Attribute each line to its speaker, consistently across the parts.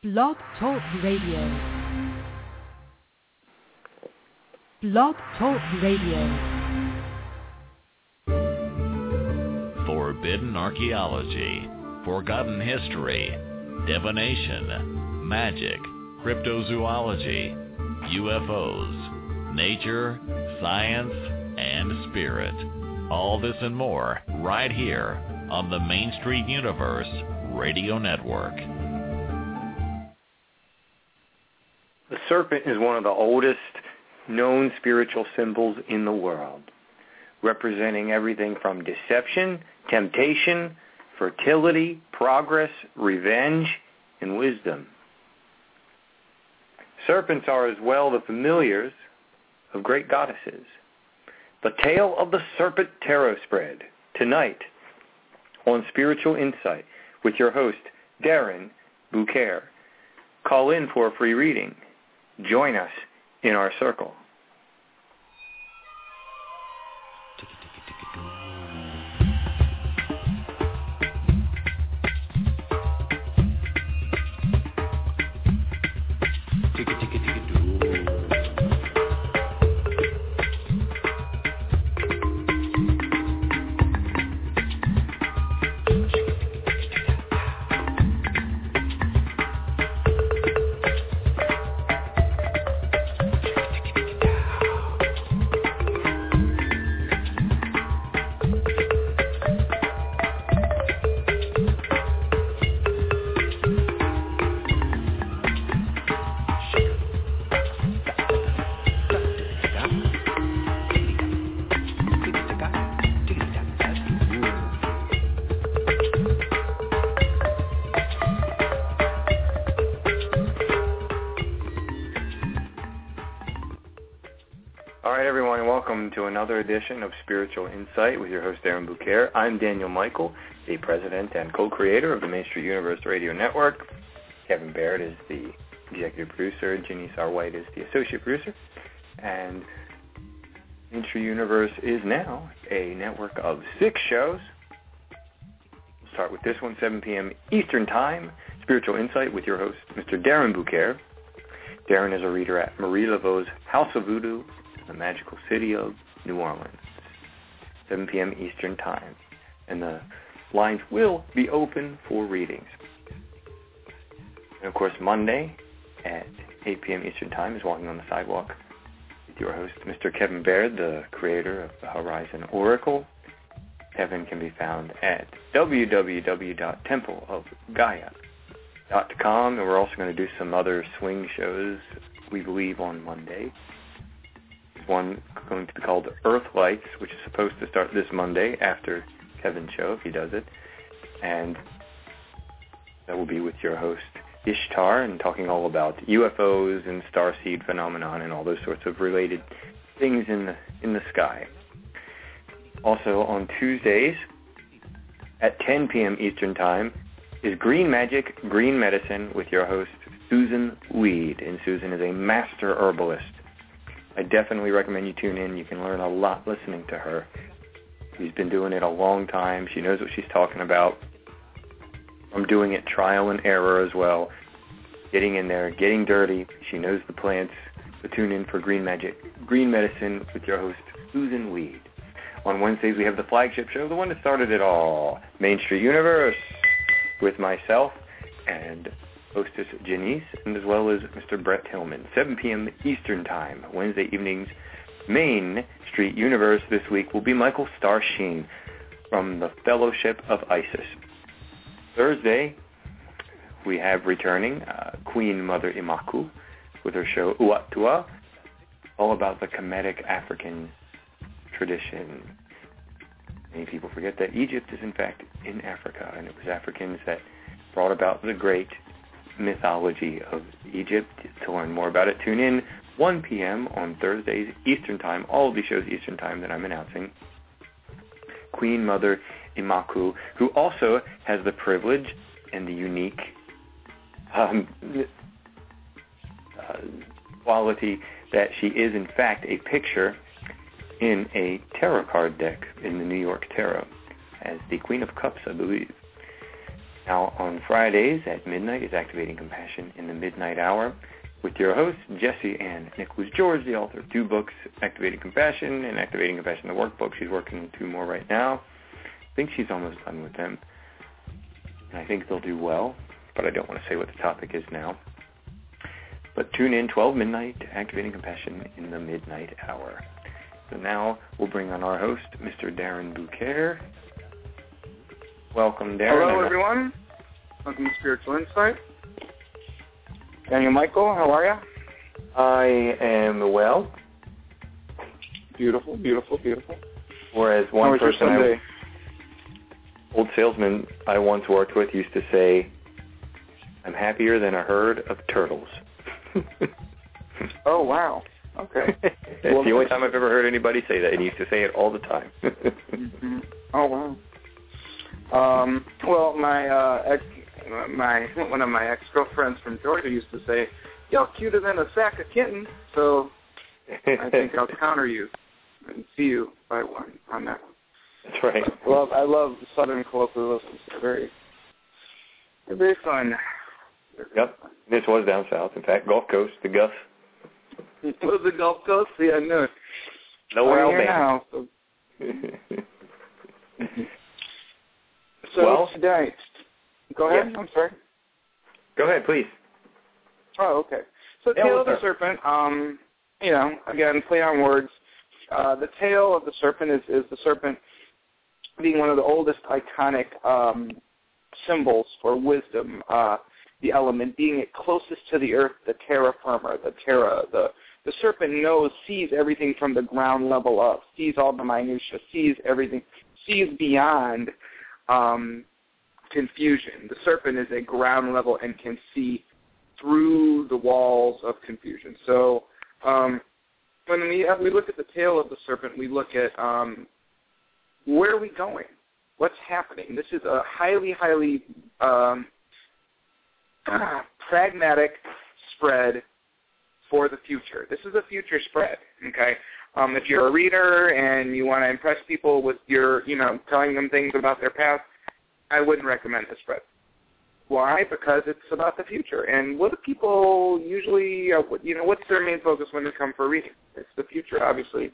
Speaker 1: Blog Talk Radio. Blog Talk Radio.
Speaker 2: Forbidden archaeology, forgotten history, divination, magic, cryptozoology, UFOs, nature, science, and spirit. All this and more right here on the Main Street Universe Radio Network.
Speaker 3: The serpent is one of the oldest known spiritual symbols in the world, representing everything from deception, temptation, fertility, progress, revenge, and wisdom. Serpents are as well the familiars of great goddesses. The tale of the serpent tarot spread, tonight on Spiritual Insight with your host, Darren Bouquer. Call in for a free reading. Join us in our circle. To another edition of Spiritual Insight with your host, Darren Bouquer. I'm Daniel Michael, the president and co-creator of the Main Street Universe Radio Network. Kevin Baird is the executive producer. Janice R. White is the associate producer. And Main Street Universe is now a network of 6 shows. We'll start with this one, 7 p.m. Eastern Time, Spiritual Insight with your host, Mr. Darren Bouquer. Darren is a reader at Marie Laveau's House of Voodoo, the magical city of New Orleans, 7 p.m. Eastern Time. And the lines will be open for readings. And of course, Monday at 8 p.m. Eastern Time is Walking on the Sidewalk with your host, Mr. Kevin Baird, the creator of the Horizon Oracle. Kevin can be found at www.templeofgaia.com. And we're also going to do some other swing shows, we believe, on Monday. One going to be called Earth Lights, which is supposed to start this Monday after Kevin's show, if he does it. And that will be with your host, Ishtar, and talking all about UFOs and starseed phenomenon and all those sorts of related things in the sky. Also on Tuesdays at 10 p.m. Eastern Time is Green Magic, Green Medicine with your host, Susan Weed. And Susan is a master herbalist. I definitely recommend you tune in. You can learn a lot listening to her. She's been doing it a long time. She knows what she's talking about. I'm doing it trial and error as well. Getting in there, getting dirty. She knows the plants. So tune in for Green Magic, Green Medicine with your host, Susan Weed. On Wednesdays, we have the flagship show, the one that started it all, Main Street Universe, with myself and hostess Janice, and as well as Mr. Brett Hillman, 7 p.m. Eastern Time, Wednesday evenings. Main Street Universe this week will be Michael Starsheen from the Fellowship of Isis. Thursday, we have returning Queen Mother Imaku with her show Uatua, all about the Kemetic African tradition. Many people forget that Egypt is in fact in Africa, and it was Africans that brought about the great mythology of Egypt. To learn more about it, tune in 1 p.m. on Thursdays Eastern Time, all of these shows Eastern Time that I'm announcing. Queen Mother Imaku, who also has the privilege and the unique quality that she is in fact a picture in a tarot card deck in the New York Tarot as the Queen of Cups, I believe. Now, on Fridays at midnight is Activating Compassion in the Midnight Hour with your hosts, Jesse and Nicholas George, the author of 2 books, Activating Compassion and Activating Compassion, the workbook. She's working on 2 more right now. I think she's almost done with them. And I think they'll do well, but I don't want to say what the topic is now. But tune in 12 midnight to Activating Compassion in the Midnight Hour. So now we'll bring on our host, Mr. Darren Bouquet. Welcome, Darren.
Speaker 4: Hello, everyone. Welcome to Spiritual Insight. Daniel Michael, how are you?
Speaker 3: I
Speaker 4: am well. Beautiful, beautiful, beautiful.
Speaker 3: Whereas one person, old salesman I once worked with used to say, I'm happier than a herd of turtles.
Speaker 4: Oh, wow. Okay.
Speaker 3: It's the only time I've ever heard anybody say that, and he used to say it all the time.
Speaker 4: Mm-hmm. Oh, wow. Well, one of my ex-girlfriends from Georgia used to say, "You're cuter than a sack of kittens." So I think I'll counter you and see you by one on that one.
Speaker 3: That's right.
Speaker 4: Well, I love the Southern colloquialisms. They're very fun.
Speaker 3: Yep. This was down south. In fact, Gulf Coast, the Gus.
Speaker 4: Was the Gulf Coast? Yeah, I knew it.
Speaker 3: Lower Alabama.
Speaker 4: So well, today, go ahead.
Speaker 3: Yes.
Speaker 4: I'm sorry.
Speaker 3: Go ahead, please.
Speaker 4: Oh, okay. So, Tail of the Serpent, again, play on words. The tail of the serpent is the serpent being one of the oldest iconic symbols for wisdom, the element being it closest to the earth, the terra firma, the serpent sees everything from the ground level up, sees all the minutiae, sees everything, sees beyond confusion. The serpent is at ground level and can see through the walls of confusion. So when we look at the tail of the serpent, we look at where are we going? What's happening? This is a highly, highly pragmatic spread for the future. This is a future spread, okay? If you're a reader and you want to impress people with your, telling them things about their past, I wouldn't recommend this spread. Why? Because it's about the future. And what do people usually, what's their main focus when they come for reading? It's the future, obviously.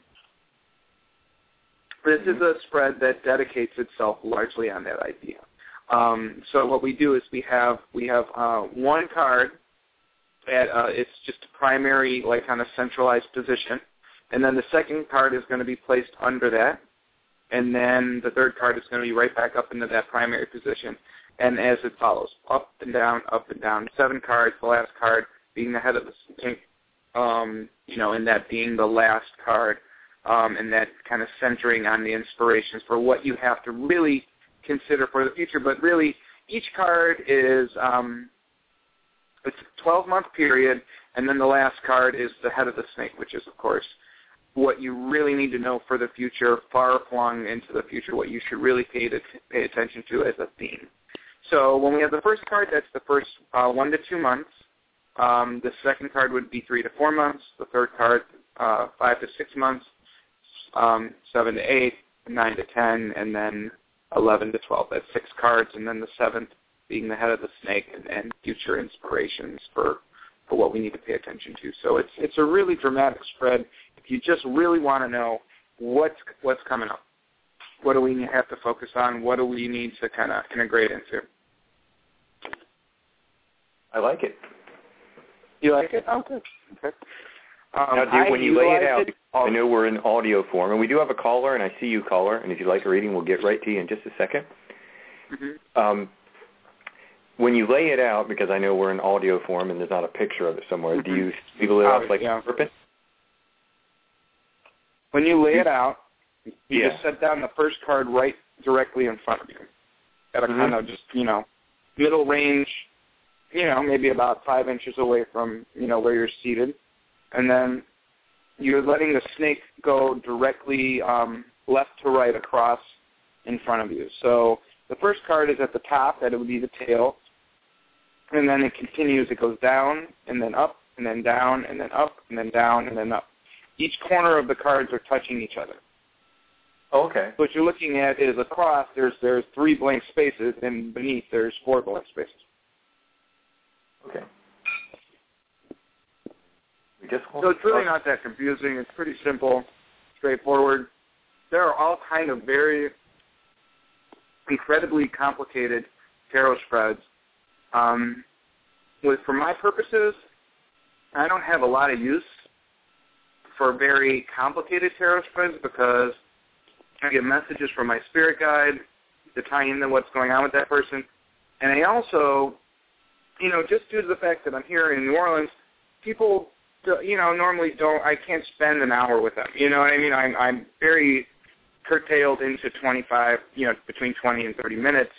Speaker 4: This is a spread that dedicates itself largely on that idea. So what we do is we have one card at it's just a primary, like on a centralized position, and then the second card is going to be placed under that, and then the third card is going to be right back up into that primary position, and as it follows, up and down, 7 cards, the last card being the head of the snake, and that being the last card, and that kind of centering on the inspirations for what you have to really consider for the future. But really, each card is it's a 12-month period, and then the last card is the head of the snake, which is, of course, what you really need to know for the future, far flung into the future, what you should really pay attention to as a theme. So when we have the first card, that's the first 1 to 2 months. The second card would be 3 to 4 months. The third card, 5 to 6 months. 7 to 8, 9 to 10, and then 11 to 12. That's 6 cards, and then the 7th being the head of the snake and future inspirations for what we need to pay attention to. So it's a really dramatic spread. If you just really want to know what's coming up, what do we have to focus on, what do we need to kind of integrate into.
Speaker 3: I like it.
Speaker 4: You like it? Oh, good. Okay.
Speaker 3: Now, when you lay it out, I know we're in audio form, and we do have a caller, and I see you, caller, and if you'd like a reading, we'll get right to you in just a second. Mm-hmm. When you lay it out, because I know we're in audio form and there's not a picture of it somewhere, mm-hmm. Do you leave it out like a serpent?
Speaker 4: When you lay it out, you just set down the first card right directly in front of you at a kind of just, middle range, maybe about 5 inches away from, where you're seated. And then you're letting the snake go directly left to right across in front of you. So the first card is at the top, that it would be the tail. And then it continues. It goes down and then up and then down and then up and then down and then up. Each corner of the cards are touching each other.
Speaker 3: Oh, okay.
Speaker 4: So what you're looking at is across, there's 3 blank spaces, and beneath there's 4 blank spaces.
Speaker 3: Okay.
Speaker 4: So it's really not that confusing. It's pretty simple, straightforward. There are all kind of very incredibly complicated tarot spreads. For my purposes, I don't have a lot of use for very complicated tarot spreads because I get messages from my spirit guide to tie into what's going on with that person. And I also, just due to the fact that I'm here in New Orleans, people, normally I can't spend an hour with them. You know what I mean? I'm very curtailed into 25, between 20 and 30 minutes.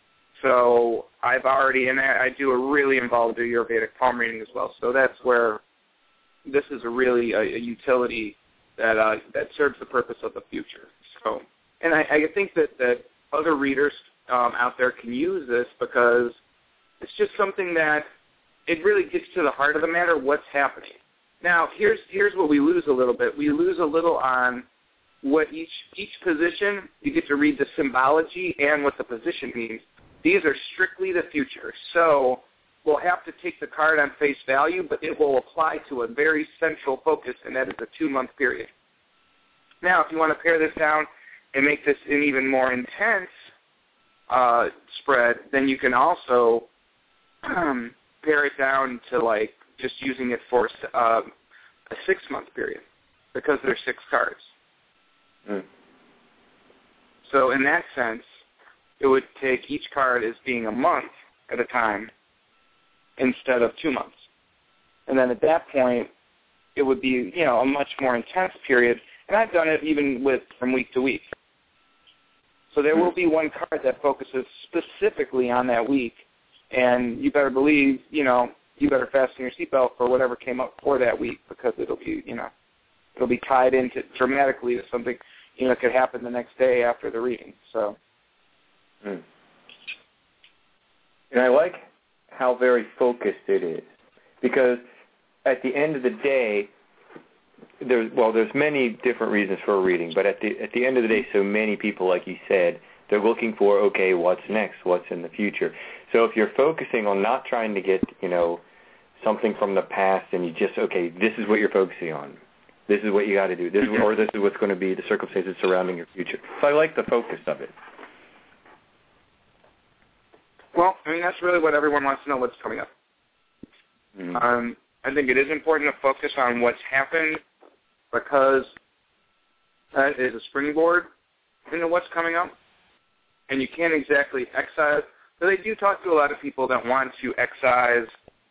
Speaker 4: So I've already, and I do a really involved Ayurvedic palm reading as well. So that's where this is a utility that serves the purpose of the future. So, and I think that other readers out there can use this because it's just something that it really gets to the heart of the matter, what's happening. Now, here's what we lose a little bit. We lose a little on what each position, you get to read the symbology and what the position means. These are strictly the future. So we'll have to take the card on face value, but it will apply to a very central focus, and that is a 2-month period. Now, if you want to pare this down and make this an even more intense spread, then you can also pare it down to just using it for a 6-month period because there's 6 cards.
Speaker 3: Mm.
Speaker 4: So in that sense, it would take each card as being a month at a time instead of 2 months. And then at that point, it would be, a much more intense period. And I've done it even from week to week. So there will be one card that focuses specifically on that week. And you better believe, you better fasten your seatbelt for whatever came up for that week because it'll be tied into dramatically to something, that could happen the next day after the reading. So.
Speaker 3: Mm. And I like how very focused it is because at the end of the day, there's many different reasons for a reading, but at the end of the day, so many people, like you said, they're looking for, okay, what's next, what's in the future. So if you're focusing on not trying to get, something from the past and you just, okay, this is what you're focusing on. This is what you got to do. This is what's going to be the circumstances surrounding your future. So I like the focus of it.
Speaker 4: Well, that's really what everyone wants to know, what's coming up. Mm-hmm. I think it is important to focus on what's happened because that is a springboard into what's coming up. And you can't exactly excise. But they do talk to a lot of people that want to excise,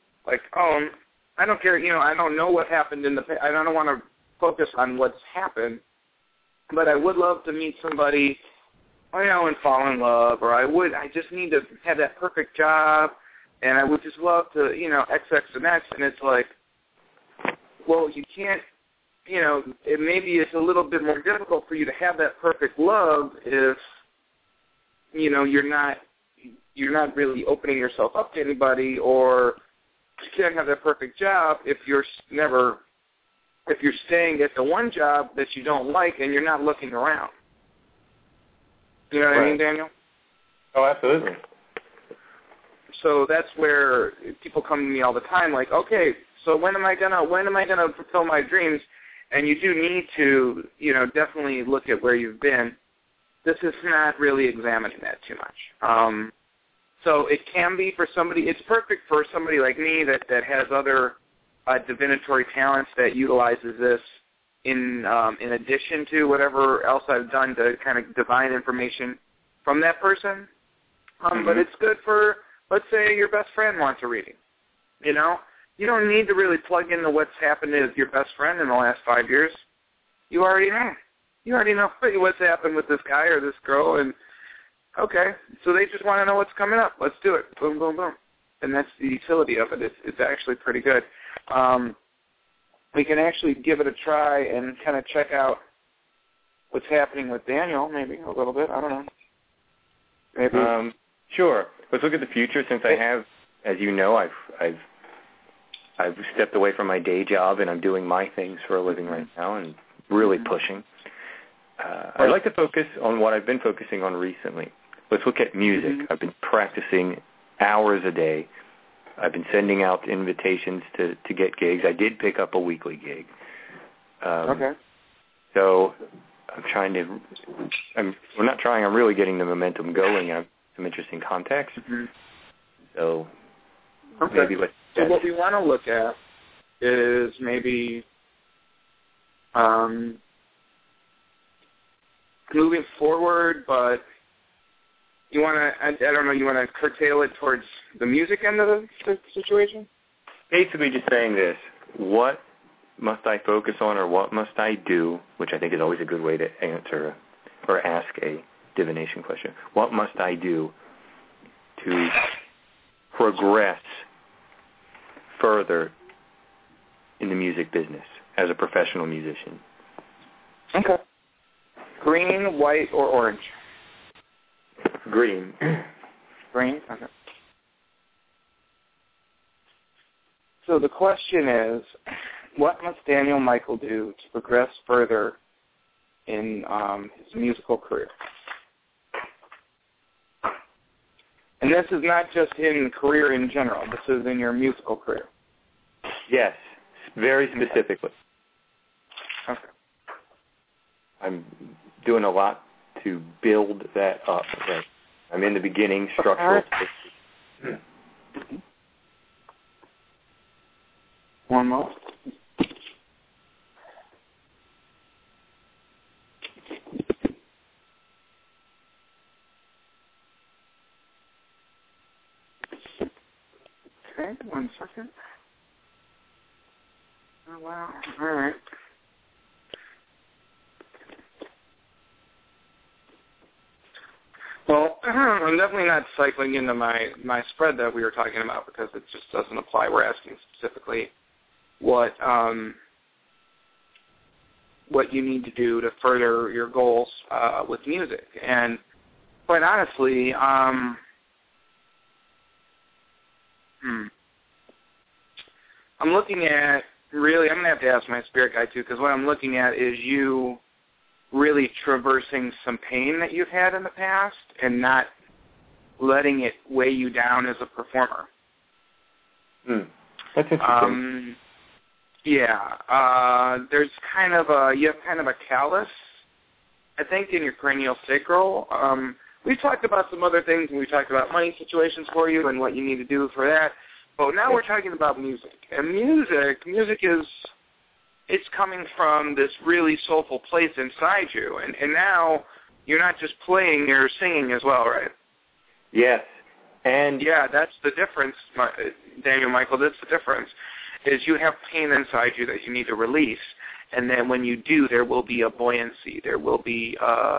Speaker 4: I don't care, I don't know what happened in the past. I don't want to focus on what's happened, but I would love to meet somebody, and fall in love, or I just need to have that perfect job, and I would just love to, XX and X, and it's well, you can't, maybe it's a little bit more difficult for you to have that perfect love if, you're not really opening yourself up to anybody, or you can't have that perfect job if you're staying at the one job that you don't like and you're not looking around. You know what I mean, Daniel?
Speaker 3: Oh, absolutely.
Speaker 4: So that's where people come to me all the time, okay, so when am I gonna fulfill my dreams? And you do need to, definitely look at where you've been. This is not really examining that too much. So it can be for somebody. It's perfect for somebody like me that has other divinatory talents that utilizes this in addition to whatever else I've done to kind of divine information from that person. But it's good for, let's say, your best friend wants a reading. You don't need to really plug into what's happened with your best friend in the last 5 years. You already know. You already know what's happened with this guy or this girl, and okay, so they just want to know what's coming up. Let's do it. Boom, boom, boom. And that's the utility of it. It's actually pretty good. We can actually give it a try and kind of check out what's happening with Daniel, maybe a little bit. I don't know. Maybe.
Speaker 3: Sure. Let's look at the future. Since I have, as you know, I've stepped away from my day job and I'm doing my things for a living right now and really pushing. I'd like to focus on what I've been focusing on recently. Let's look at music. Mm-hmm. I've been practicing hours a day. I've been sending out invitations to get gigs. I did pick up a weekly gig.
Speaker 4: Okay.
Speaker 3: So I'm really getting the momentum going. I have some interesting contacts.
Speaker 4: Mm-hmm.
Speaker 3: So
Speaker 4: okay.
Speaker 3: Maybe
Speaker 4: so what we want to look at is maybe moving forward, but you want to, I don't know, you want to curtail it towards the music end of the situation?
Speaker 3: Basically just saying this, what must I focus on or what must I do, which I think is always a good way to answer or ask a divination question. What must I do to progress further in the music business as a professional musician?
Speaker 4: Okay. Green, white, or orange?
Speaker 3: Green.
Speaker 4: Green? Okay. So the question is, what must Daniel Michael do to progress further in his musical career? And this is not just in career in general. This is in your musical career.
Speaker 3: Yes, very specifically.
Speaker 4: Okay.
Speaker 3: I'm doing a lot to build that up. Right. I'm in the beginning structural.
Speaker 4: One more. Okay, 1 second. Oh, wow. All right. Well, I'm definitely not cycling into my spread that we were talking about because it just doesn't apply. We're asking specifically what you need to do to further your goals with music. And quite honestly, I'm looking at, really, I'm going to have to ask my spirit guide too, because what I'm looking at is you really traversing some pain that you've had in the past and not letting it weigh you down as a performer.
Speaker 3: That's interesting.
Speaker 4: There's you have kind of a callus, I think, in your cranial sacral. We've talked about some other things, and we talked about money situations for you and what you need to do for that. But now we're talking about music. And music is, it's coming from this really soulful place inside you. And now you're not just playing, you're singing as well, right?
Speaker 3: Yes. And
Speaker 4: yeah, that's the difference, Daniel Michael, that's the difference, is you have pain inside you that you need to release. And then when you do, there will be a buoyancy. There will be,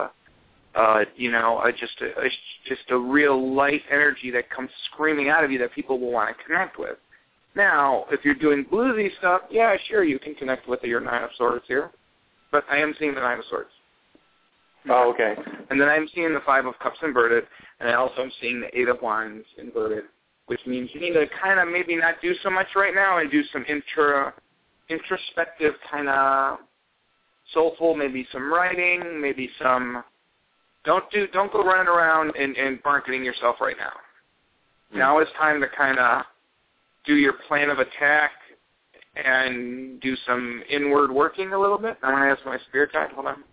Speaker 4: just a real light energy that comes screaming out of you that people will want to connect with. Now, if you're doing bluesy stuff, yeah, sure, you can connect with your Nine of Swords here. But I am seeing the Nine of Swords.
Speaker 3: Oh, okay.
Speaker 4: And then I'm seeing the Five of Cups inverted, and I also am seeing the Eight of Wands inverted, which means you need to kind of maybe not do so much right now and do some introspective kind of soulful, maybe some writing, maybe some... Don't go running around and marketing yourself right now. Now is time to kind of do your plan of attack and do some inward working a little bit. I'm going to ask my spirit guide. Hold on.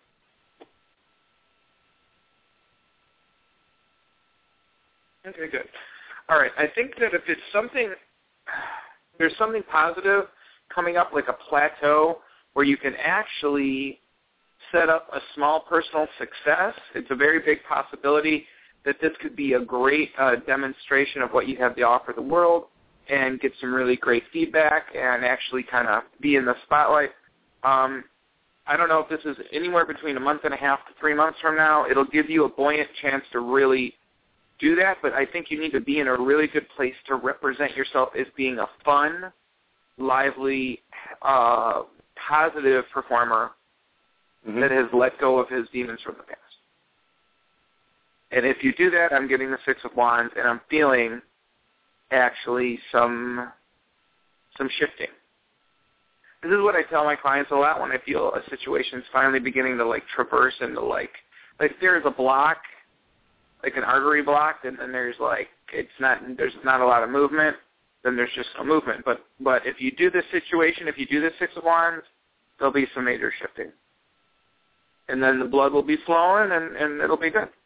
Speaker 4: Okay, good. All right. I think that if it's something, there's something positive coming up, like a plateau where you can actually set up a small personal success. It's a very big possibility that this could be a great demonstration of what you have to offer the world and get some really great feedback and actually kind of be in the spotlight. I don't know if this is anywhere between a month and a half to 3 months from now. It'll give you a buoyant chance to really do that, but I think you need to be in a really good place to represent yourself as being a fun, lively, positive performer that has let go of his demons from the past. And if you do that, I'm getting the Six of Wands, and I'm feeling actually some shifting. this is what I tell my clients a lot when I feel a situation's finally beginning to, like, traverse into, like there's a block, like an artery block, and then there's, like, there's not a lot of movement, then there's just no movement. But if you do this situation, if you do the Six of Wands, there'll be some major shifting. And then the blood will be flowing, and it'll be good.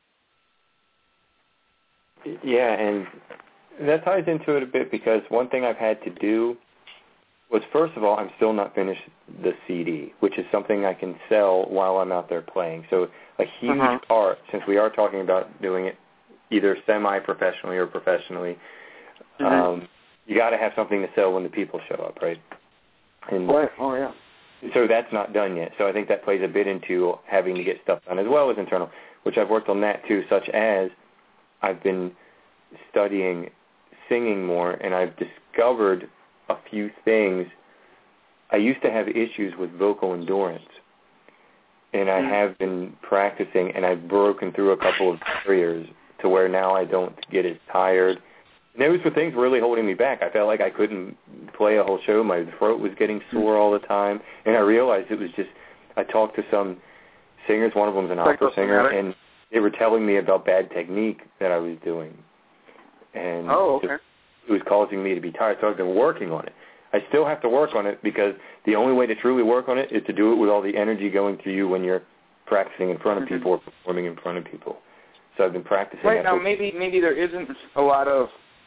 Speaker 3: Yeah, and that ties into it a bit, because one thing I've had to do was, first of all, I'm still not finished the CD, which is something I can sell while I'm out there playing. So a huge part, since we are talking about doing it either semi-professionally or professionally, you got to have something to sell when the people show up, right? And
Speaker 4: right. Oh, yeah.
Speaker 3: So that's not done yet. So I think that plays a bit into having to get stuff done as well as internal, which I've worked on that too, such as I've been studying singing more, and I've discovered a few things. I used to have issues with vocal endurance, and I have been practicing, and I've broken through a couple of barriers to where now I don't get as tired. And those were things really holding me back. I felt like I couldn't play a whole show. My throat was getting sore all the time, and I realized it was just, I talked to some singers, one of them was an opera singer, and they were telling me about bad technique that I was doing. And it was causing me to be tired, so I've been working on it. I still have to work on it, because the only way to truly work on it is to do it with all the energy going through you when you're practicing in front of people or performing in front of people. So I've been practicing.
Speaker 4: Right now, maybe there isn't a lot of,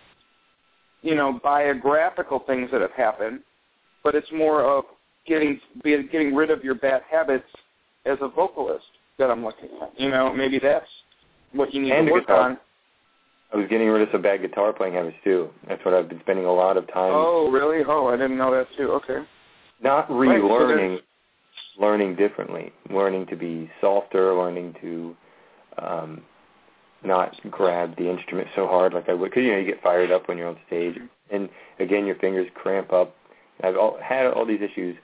Speaker 4: biographical things that have happened, but it's more of getting rid of your bad habits as a vocalist that I'm looking at. Maybe that's what you need to work on.
Speaker 3: I was getting rid of some bad guitar playing habits, too. That's what I've been spending a lot of time.
Speaker 4: Oh, really? Oh, I didn't know that, too. Okay.
Speaker 3: Not relearning, learning differently, learning to be softer, learning to not grab the instrument so hard like I would. Because, you get fired up when you're on stage. And, again, your fingers cramp up. I've had all these issues.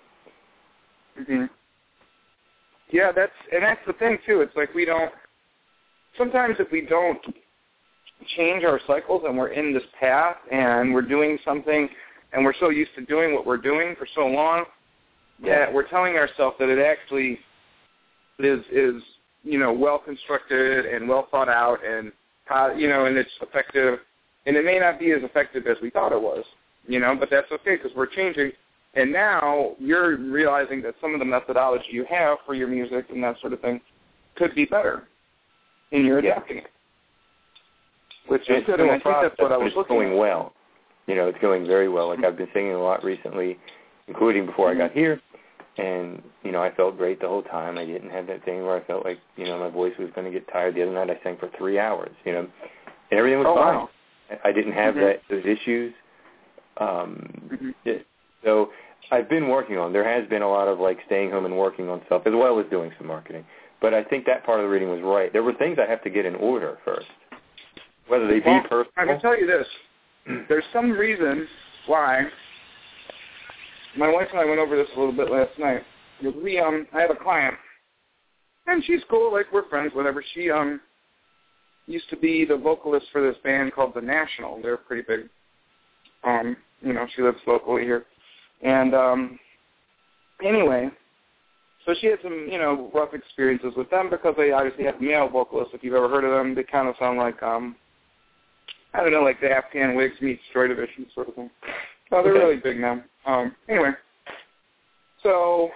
Speaker 4: Yeah, that's the thing, too. It's like sometimes if we don't change our cycles and we're in this path and we're doing something and we're so used to doing what we're doing for so long that we're telling ourselves that it actually is well constructed and well thought out and and it's effective, and it may not be as effective as we thought it was, but that's okay because we're changing, and now you're realizing that some of the methodology you have for your music and that sort of thing could be better, and you're adapting it. Which is good, and I think that's what I was looking at.
Speaker 3: It's going well. It's going very well. Like, I've been singing a lot recently, including before I got here, and, I felt great the whole time. I didn't have that thing where I felt like, my voice was going to get tired. The other night I sang for 3 hours, and everything was fine.
Speaker 4: Wow.
Speaker 3: I didn't have those issues. So I've been working on. There has been a lot of, staying home and working on stuff, as well as doing some marketing. But I think that part of the reading was right. There were things I have to get in order first. Whether they be personal.
Speaker 4: I can tell you this. There's some reason why. My wife and I went over this a little bit last night. I have a client, and she's cool, we're friends, whatever. She used to be the vocalist for this band called The National. They're pretty big. She lives locally here. And anyway, so she had some, rough experiences with them because they obviously have male vocalists. If you've ever heard of them, they kind of sound like I don't know, like the Afghan Wigs meets Joy Division sort of thing. Oh, they're really big now. Anyway, so,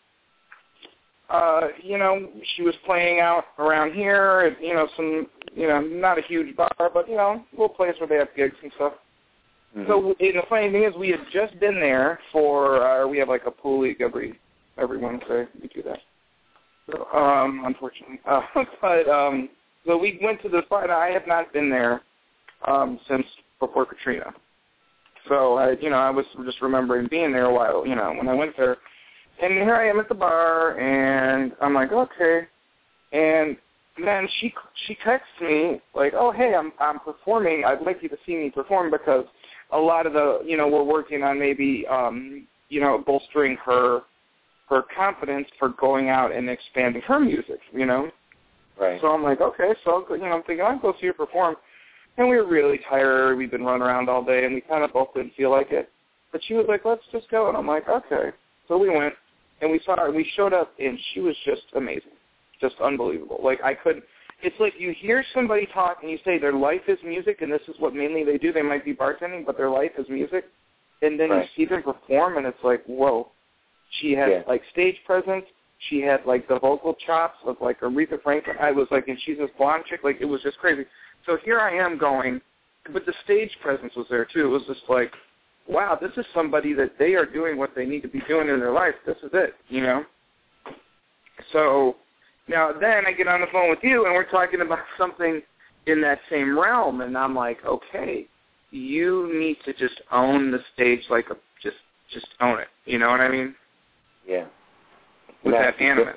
Speaker 4: she was playing out around here at, some, not a huge bar, but, little place where they have gigs and stuff. So the funny thing is we had just been there for, we have a pool league every Wednesday. We do that. So, unfortunately. So we went to this bar, and I have not been there since before Katrina. So, I was just remembering being there a while, when I went there. And here I am at the bar, and I'm like, okay. And then she texts me, oh, hey, I'm performing. I'd like you to see me perform because a lot of the, we're working on maybe, bolstering her confidence for going out and expanding her music,
Speaker 3: Right.
Speaker 4: So I'm like, okay. So, I'm thinking I'll go see her perform. And we were really tired. We'd been running around all day, and we kind of both didn't feel like it. But she was like, let's just go. And I'm like, okay. So we went, and we saw her, and we showed up, and she was just amazing, just unbelievable. Like, I couldn't. It's like you hear somebody talk, and you say their life is music, and this is what mainly they do. They might be bartending, but their life is music. And then you see them perform, and it's like, whoa. She had, like, stage presence. She had, like, the vocal chops of, like, Aretha Franklin. I was like, and she's this blonde chick. Like, it was just crazy. So here I am going, but the stage presence was there, too. It was just like, wow, this is somebody that they are doing what they need to be doing in their life. This is it, you know? So now then I get on the phone with you, and we're talking about something in that same realm, and I'm like, okay, you need to just own the stage like just own it. You know what I mean?
Speaker 5: Yeah.
Speaker 4: With that animus.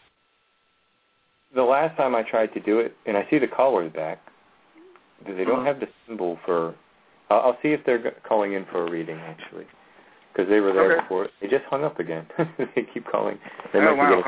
Speaker 5: The last time I tried to do it, and I see the callers back, because they don't have the symbol for... I'll see if they're calling in for a reading, actually, because they were there before. They just hung up again. They keep calling. They
Speaker 4: wow.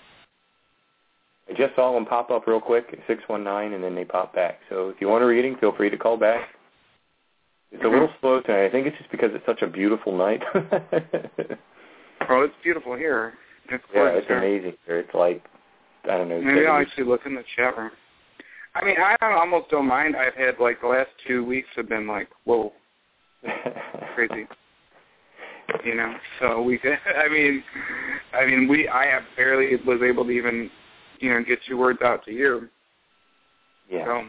Speaker 5: I just saw them pop up real quick, 619, and then they pop back. So if you want a reading, feel free to call back. It's a little slow tonight. I think it's just because it's such a beautiful night.
Speaker 4: Oh, it's beautiful here. It's
Speaker 5: it's amazing here. It's like, I don't know.
Speaker 4: Maybe I'll actually look in the chat room. I mean, I almost don't mind. I've had, like, the last 2 weeks have been like, whoa, crazy. You know, so I have barely was able to even, you know, get 2 words out to you.
Speaker 5: Yeah.
Speaker 4: So,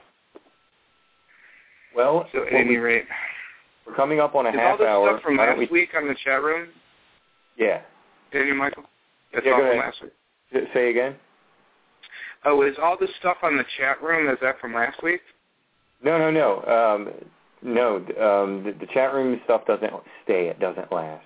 Speaker 5: well,
Speaker 4: at any rate.
Speaker 5: We're coming up on a half
Speaker 4: hour.
Speaker 5: Is all
Speaker 4: this stuff from last week on the chat room?
Speaker 5: Yeah.
Speaker 4: Did you, Michael? That's
Speaker 5: all
Speaker 4: from last week.
Speaker 5: Say again?
Speaker 4: Oh, is all this stuff on the chat room, is that from last week?
Speaker 5: No. The chat room stuff doesn't stay. It doesn't last.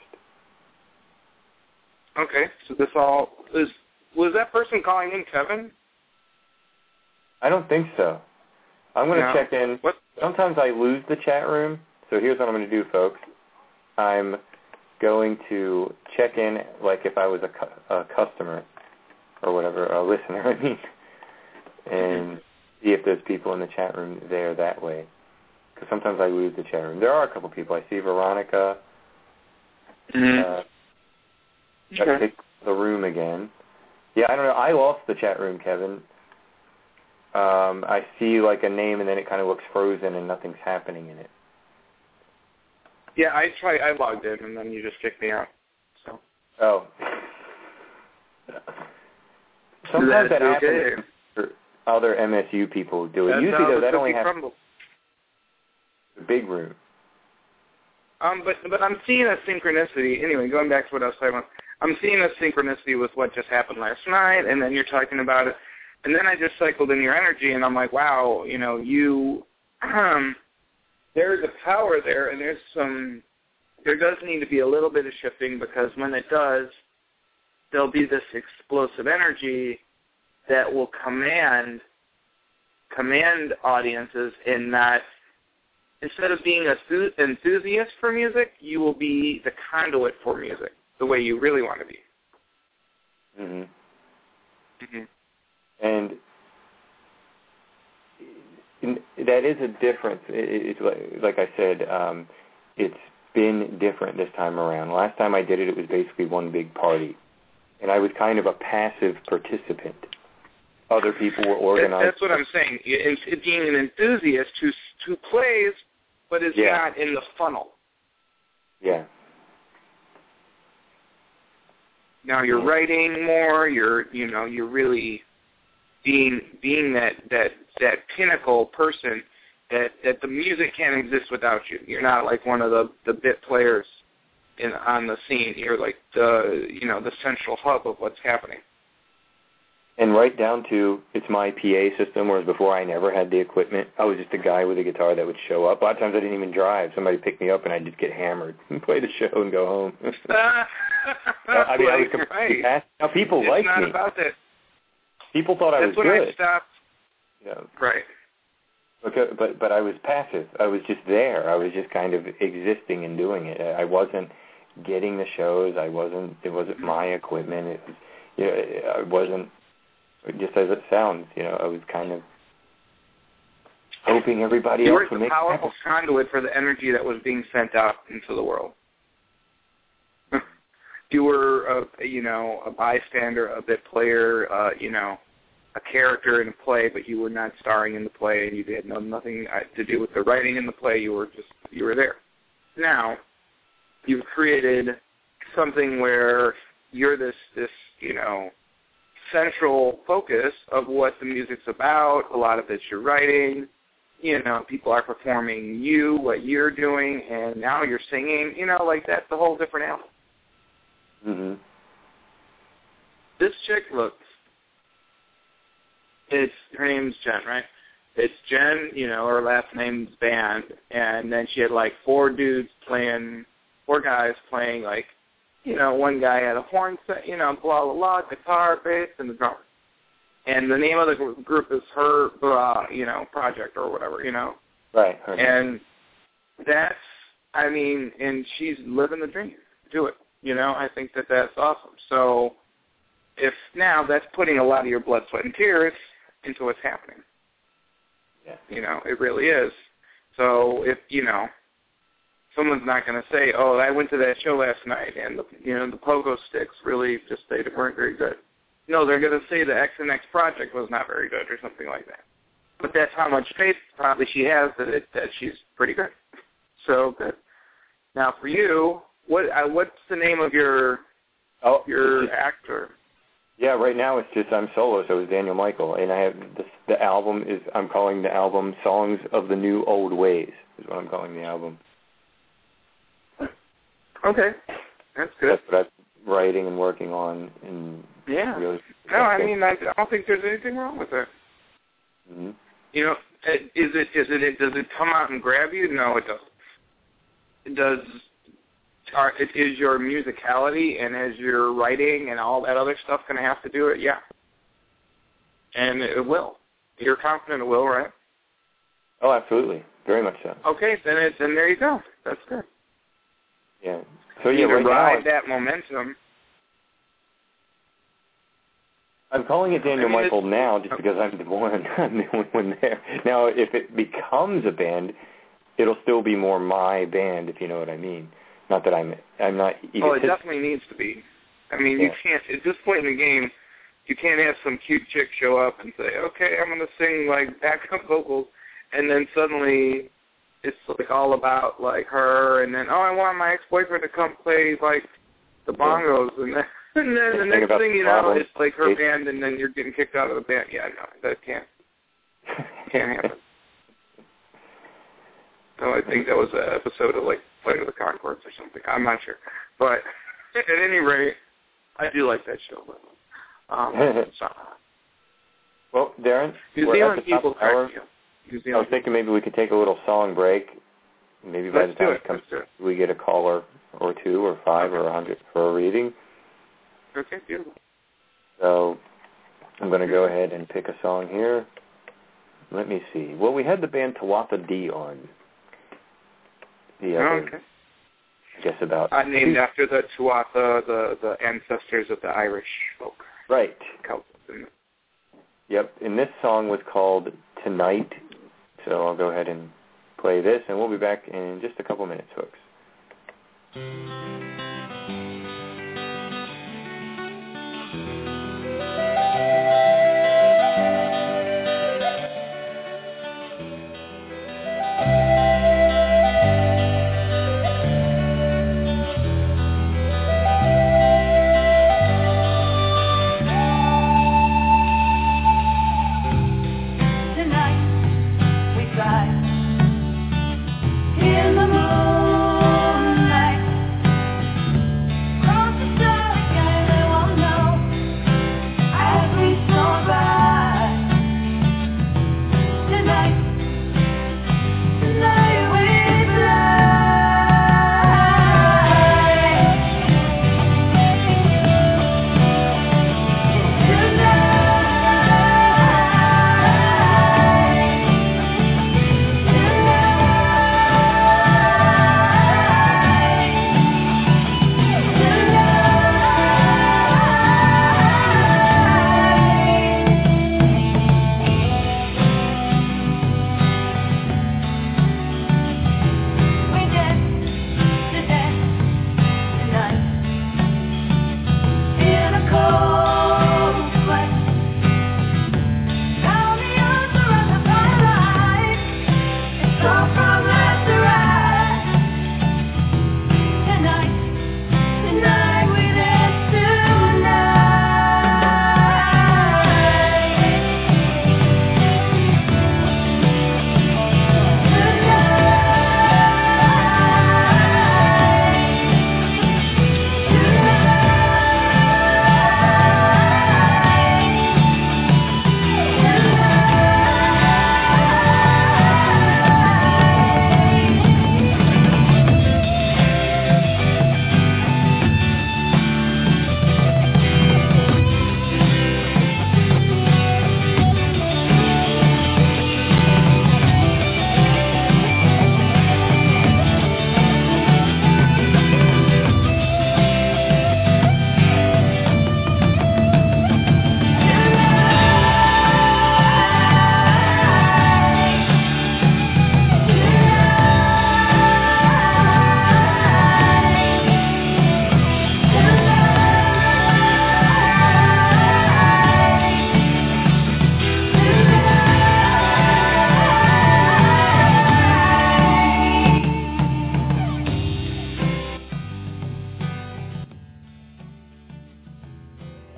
Speaker 4: Okay, so this all is... Was that person calling in Kevin?
Speaker 5: I don't think so. I'm going to check in.
Speaker 4: What?
Speaker 5: Sometimes I lose the chat room, so here's what I'm going to do, folks. I'm going to check in like if I was a customer or whatever, a listener, I mean, and see if there's people in the chat room there that way. Because sometimes I lose the chat room. There are a couple people. I see Veronica. I picked the room again. Yeah, I don't know. I lost the chat room, Kevin. I see like a name and then it kind of looks frozen and nothing's happening in it.
Speaker 4: Yeah, I logged in and then you just kicked me out. So.
Speaker 5: Oh. Sometimes that happens for other MSU people do it.
Speaker 4: That's
Speaker 5: usually though that only
Speaker 4: happens
Speaker 5: the big room.
Speaker 4: But I'm seeing a synchronicity. Anyway, going back to what I was talking about, I'm seeing a synchronicity with what just happened last night, and then you're talking about it. And then I just cycled in your energy, and I'm like, wow, you know, there's a power there, and there does need to be a little bit of shifting, because when it does, there'll be this explosive energy that will command audiences in that instead of being an enthusiast for music, you will be the conduit for music, the way you really want to be. And that is a difference. It's like I said, it's been different this time around. Last time I did it, it was basically one big party, and I was kind of a passive participant. Other people were organized. That's what I'm saying. Being an enthusiast who plays, but is not in the funnel. Yeah. Now you're writing more. You're really being that pinnacle person that the music can't exist without you. You're not like one of the bit players on the scene. You're like the central hub of what's happening. And right down to, it's my PA system, whereas before I never had the equipment. I was just a guy with a guitar that would show up. A lot of times I didn't even drive. Somebody picked me up and I'd just get hammered and play the show and go home. I mean, I was completely passive. Now, people liked me. It's not about that. People thought I was good. That's when I stopped. Yeah. Right. But I was passive. I was just there. I was just kind of existing and doing it. I wasn't getting the shows. It wasn't my equipment. I wasn't, just as it sounds, I was kind of hoping everybody else would make it happen. You were the powerful conduit for the energy that was being sent out into the world. you were a bystander, a bit player, a character in a play, but you were not starring in the play, and you had nothing to do with the writing in the play. You were there. Now, you've created something where you're this central focus of what the music's about. A lot of it's your writing. People are performing what you're doing, and now you're singing. That's a whole different album.
Speaker 5: Mm-hmm.
Speaker 4: This chick her name's Jen, right? It's Jen, her last name's Band, and then she had four guys playing one guy had a horn set, blah, blah, blah, guitar, bass, and the drummer. And the name of the group is Her, Project or whatever,
Speaker 5: Right.
Speaker 4: And that's, and she's living the dream. Do it. I think that's awesome. So if now that's putting a lot of your blood, sweat, and tears into what's happening.
Speaker 5: Yeah.
Speaker 4: It really is. So if, someone's not going to say, oh, I went to that show last night and, the pogo sticks really they weren't very good. No, they're going to say the X and X Project was not very good or something like that. But that's how much faith probably she has that she's pretty good. So good. Now for you, what's the name of your actor?
Speaker 5: Yeah, right now it's just I'm solo, so it's Daniel Michael, and I have the album I'm calling the album Songs of the New Old Ways is what I'm calling the album.
Speaker 4: Okay, that's good.
Speaker 5: That's what I'm writing and working on, and really.
Speaker 4: No, I don't think there's anything wrong with it.
Speaker 5: Mm-hmm.
Speaker 4: Does it come out and grab you? No, it doesn't. Is your musicality and is your writing and all that other stuff going to have to do it? Yeah. And it will. You're confident it will, right?
Speaker 5: Oh, absolutely. Very much so.
Speaker 4: Okay, then there you go. That's good.
Speaker 5: Yeah. So yeah, right
Speaker 4: ride
Speaker 5: now
Speaker 4: that momentum.
Speaker 5: I'm calling it Daniel Michael now just because I'm the only one there. Now, if it becomes a band, it'll still be more my band, if you know what I mean. Not that I'm not even...
Speaker 4: Oh, it definitely needs to be. You can't, at this point in the game, you can't have some cute chick show up and say, okay, I'm going to sing, backup vocals, and then suddenly it's, all about, her, and then, I want my ex-boyfriend to come play, the bongos, and then the next thing you know, it's, her band, and then you're getting kicked out of the band. Yeah, no, that can't happen. So I think that was an episode of, Flight of the Conchords or something. I'm not sure. But at any rate, I do like that show.
Speaker 5: Well, Darren,
Speaker 4: New
Speaker 5: we're
Speaker 4: Zealand
Speaker 5: at the top of the hour. I was thinking maybe we could take a little song break. Maybe by the time it comes, we get a caller or two or five or 100 for a reading.
Speaker 4: Okay, beautiful.
Speaker 5: So I'm going to go ahead and pick a song here. Let me see. Well, we had the band Tawatha Dee on.
Speaker 4: Okay.
Speaker 5: I guess about...
Speaker 4: named after the Tuatha, the ancestors of the Irish folk.
Speaker 5: Right.
Speaker 4: Celts.
Speaker 5: Yep, and this song was called Tonight, so I'll go ahead and play this, and we'll be back in just a couple minutes, folks.
Speaker 6: In the moonlight,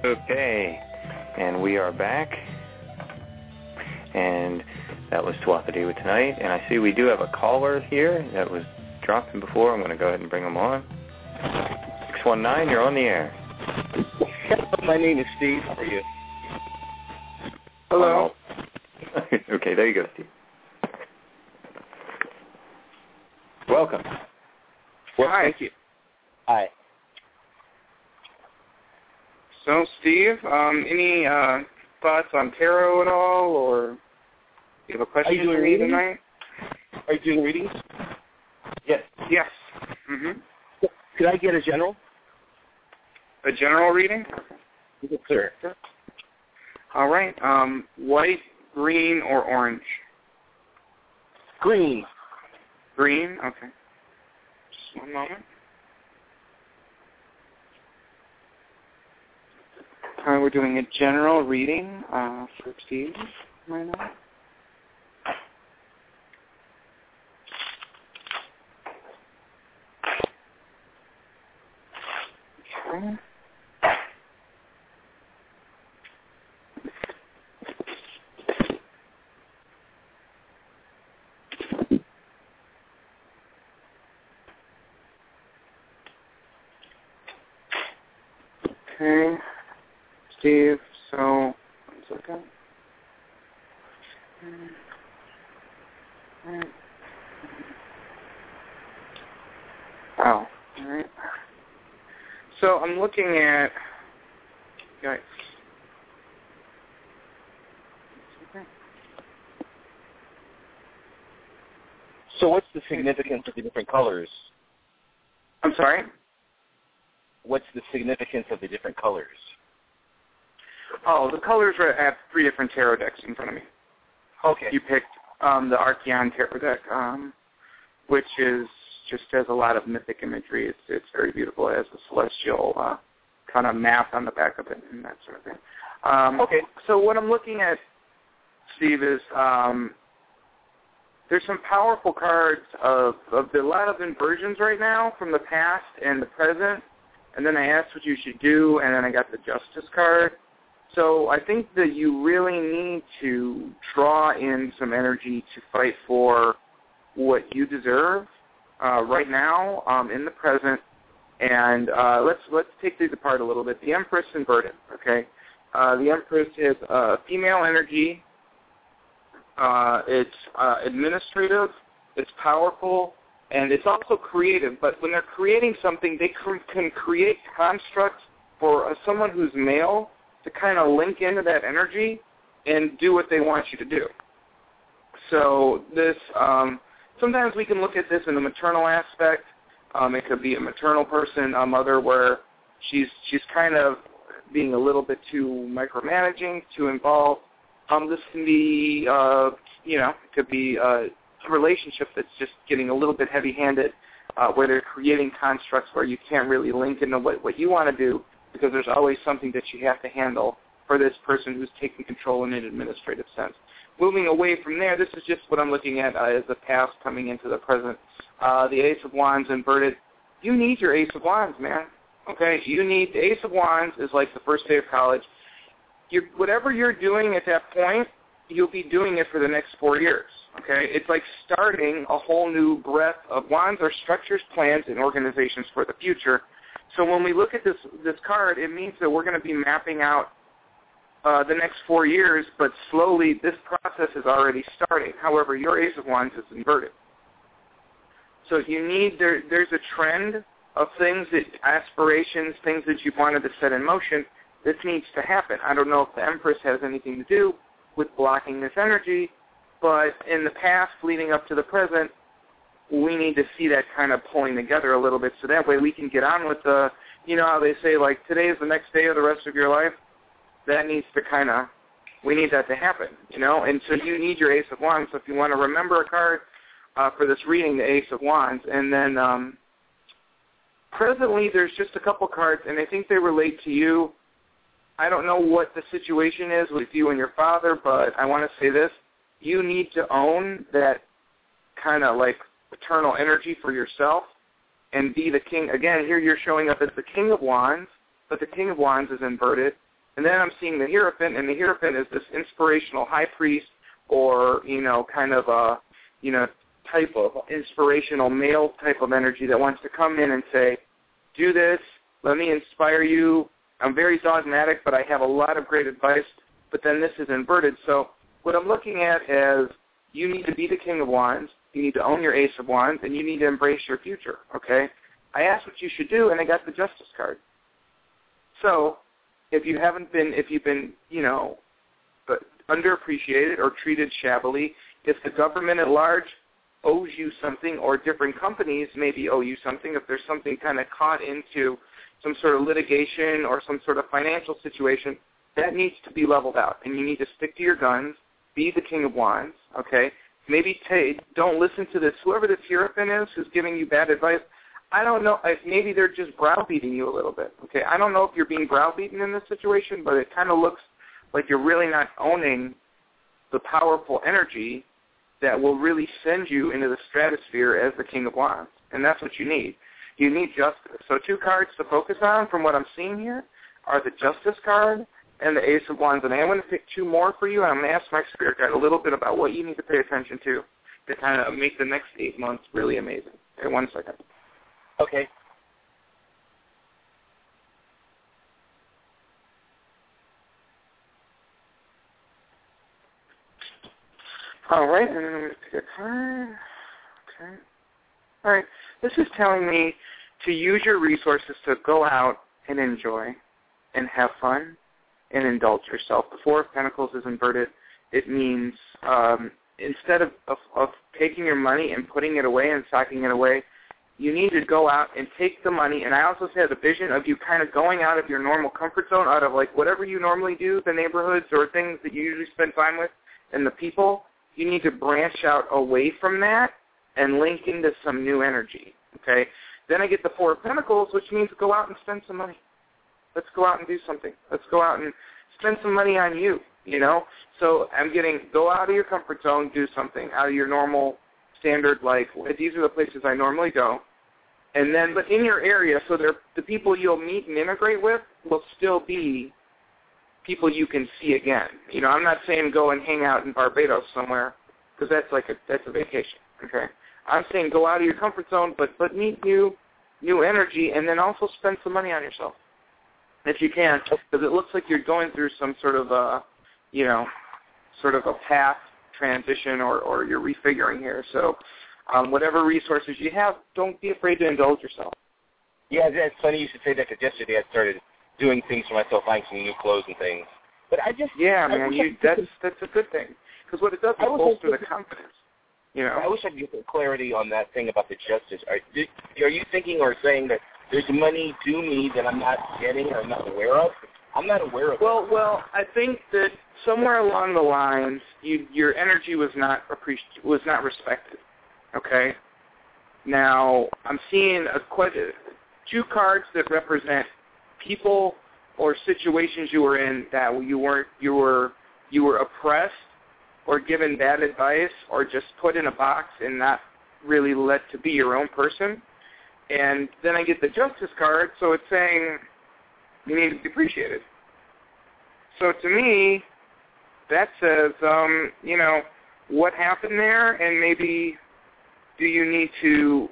Speaker 3: Okay, and we are back, and that was Tuatha with Tonight, and I see we do have a caller here that was dropping before. I'm going to go ahead and bring him on. 619, you're on the air.
Speaker 6: My name is Steve. How are you?
Speaker 4: Hello.
Speaker 3: Okay, there you go, Steve.
Speaker 5: Welcome.
Speaker 4: Well, hi. Thank you.
Speaker 6: Hi.
Speaker 4: So, Steve, any thoughts on tarot at all, or do you have a question for me tonight?
Speaker 6: Are you doing readings?
Speaker 5: Yes.
Speaker 4: Yes. Mm-hmm.
Speaker 6: Could I get a general?
Speaker 4: A general reading?
Speaker 6: Yes, sir.
Speaker 4: All right. White, green, or orange?
Speaker 6: Green.
Speaker 4: Green? Okay. Just one moment. We're doing a general reading for Steve right now. Okay. Okay, Steve, so, 1 second. Oh, all right. So I'm looking at, yikes.
Speaker 6: So what's the significance of the different colors?
Speaker 4: I'm sorry?
Speaker 6: What's the significance of the different colors?
Speaker 4: Oh, the colors are at 3 different tarot decks in front of me.
Speaker 6: Okay.
Speaker 4: You picked the Archeon tarot deck, which is just has a lot of mythic imagery. It's very beautiful. It has a celestial kind of map on the back of it and that sort of thing.
Speaker 6: Okay.
Speaker 4: So what I'm looking at, Steve, is there's some powerful cards of a lot of inversions right now from the past and the present. And then I asked what you should do, and then I got the Justice card. So I think that you really need to draw in some energy to fight for what you deserve right now in the present. And let's take these apart a little bit. The Empress inverted, okay? The Empress is female energy. It's administrative. It's powerful. And it's also creative. But when they're creating something, they can create constructs for someone who's male to kind of link into that energy and do what they want you to do. So this, sometimes we can look at this in the maternal aspect. It could be a maternal person, a mother, where she's kind of being a little bit too micromanaging, too involved. This can be, it could be a relationship that's just getting a little bit heavy-handed, where they're creating constructs where you can't really link into what you want to do, because there's always something that you have to handle for this person who's taking control in an administrative sense. Moving away from there, this is just what I'm looking at as the past coming into the present. The Ace of Wands inverted. You need your Ace of Wands, man. Okay, you need the Ace of Wands is like the first day of college. Whatever you're doing at that point, you'll be doing it for the next 4 years. Okay, it's like starting a whole new breadth of wands or structures, plans, and organizations for the future. So when we look at this card, it means that we're going to be mapping out the next 4 years, but slowly this process is already starting. However, your Ace of Wands is inverted. So you need, there's a trend of things, aspirations, things that you've wanted to set in motion. This needs to happen. I don't know if the Empress has anything to do with blocking this energy, but in the past leading up to the present, we need to see that kind of pulling together a little bit, so that way we can get on with the, how they say, like, today is the next day of the rest of your life. That needs to we need that to happen, and so you need your Ace of Wands. So if you want to remember a card for this reading, the Ace of Wands, and then presently there's just a couple cards, and I think they relate to you. I don't know what the situation is with you and your father, but I want to say this. You need to own that kind of like paternal energy for yourself and be the king. Again, here you're showing up as the King of Wands, but the King of Wands is inverted. And then I'm seeing the Hierophant, and the Hierophant is this inspirational high priest or, kind of a, type of inspirational male type of energy that wants to come in and say, do this, let me inspire you. I'm very dogmatic, but I have a lot of great advice, but then this is inverted. So what I'm looking at is you need to be the King of Wands, you need to own your Ace of Wands, and you need to embrace your future, okay? I asked what you should do, and I got the Justice card. So if you've been, underappreciated or treated shabbily, if the government at large owes you something, or different companies maybe owe you something, if there's something kind of caught into some sort of litigation or some sort of financial situation, that needs to be leveled out, and you need to stick to your guns, be the King of Wands, okay? Maybe don't listen to this, whoever this Hierophant is who's giving you bad advice. I don't know, maybe they're just browbeating you a little bit, okay? I don't know if you're being browbeaten in this situation, but it kind of looks like you're really not owning the powerful energy that will really send you into the stratosphere as the King of Wands, and that's what you need. You need justice. So 2 cards to focus on from what I'm seeing here are the Justice card and the Ace of Wands, and I'm going to pick 2 more for you, and I'm going to ask my Spirit Guide a little bit about what you need to pay attention to kind of make the next 8 months really amazing. Okay, 1 second.
Speaker 6: Okay.
Speaker 4: All right, and then I'm going to pick a card. Okay. All right, this is telling me to use your resources to go out and enjoy and have fun and indulge yourself. The 4 of Pentacles is inverted. It means instead of taking your money and putting it away and socking it away, you need to go out and take the money. And I also had the vision of you kind of going out of your normal comfort zone, out of like whatever you normally do, the neighborhoods or things that you usually spend time with and the people. You need to branch out away from that and link into some new energy, okay? Then I get the 4 of Pentacles, which means go out and spend some money. Let's go out and do something. Let's go out and spend some money on you, So I'm getting go out of your comfort zone, do something, out of your normal standard life. These are the places I normally go. And then, but in your area, so the people you'll meet and integrate with will still be people you can see again. I'm not saying go and hang out in Barbados somewhere, because that's a vacation, okay? I'm saying go out of your comfort zone, but meet new energy, and then also spend some money on yourself, if you can, because it looks like you're going through some sort of a path transition, or you're refiguring here. So whatever resources you have, don't be afraid to indulge yourself.
Speaker 6: Yeah, that's funny you should say that, because yesterday I started doing things for myself, buying some new clothes and things. But that's a good thing, because what it does is bolster the confidence.
Speaker 4: I
Speaker 6: wish I could get clarity on that thing about the Justice. Are you thinking or saying that there's money to me that I'm not getting or I'm not aware of? I'm not aware of it.
Speaker 4: Well, I think that somewhere along the lines, your energy was not respected. Okay. Now I'm seeing quite 2 cards that represent people or situations you were in that you were oppressed or given bad advice or just put in a box and not really let to be your own person. And then I get the Justice card, so it's saying you need to be appreciated. So to me, that says, what happened there, and maybe do you need to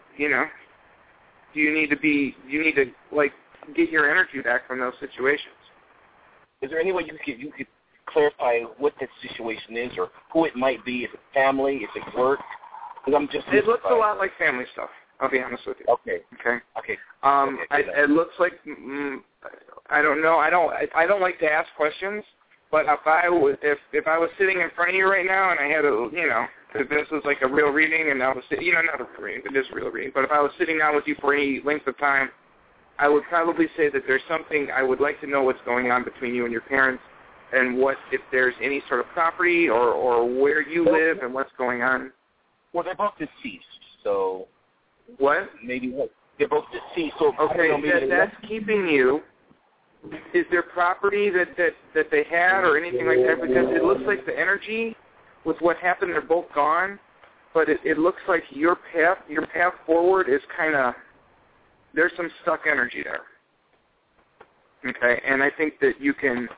Speaker 4: get your energy back from those situations.
Speaker 6: Is there any way you could clarify what that situation is, or who it might be? Is it family? Is it work?
Speaker 4: It looks a lot like family stuff, I'll be honest with you.
Speaker 6: Okay.
Speaker 4: It looks like I don't know. I don't like to ask questions, but if I was sitting in front of you right now and I had if this was like a real reading and I was not a real reading, but it is a real reading. But if I was sitting down with you for any length of time, I would probably say that there's something I would like to know what's going on between you and your parents, and if there's any sort of property or where you live and what's going on.
Speaker 6: Well, they're both deceased, so
Speaker 4: what?
Speaker 6: Maybe what? They're both deceased, so
Speaker 4: okay, that's keeping you. Is there property that they had or anything like that? Because it looks like the energy with what happened, they're both gone, but it looks like your path forward is kind of, there's some stuck energy there. Okay, and I think that you can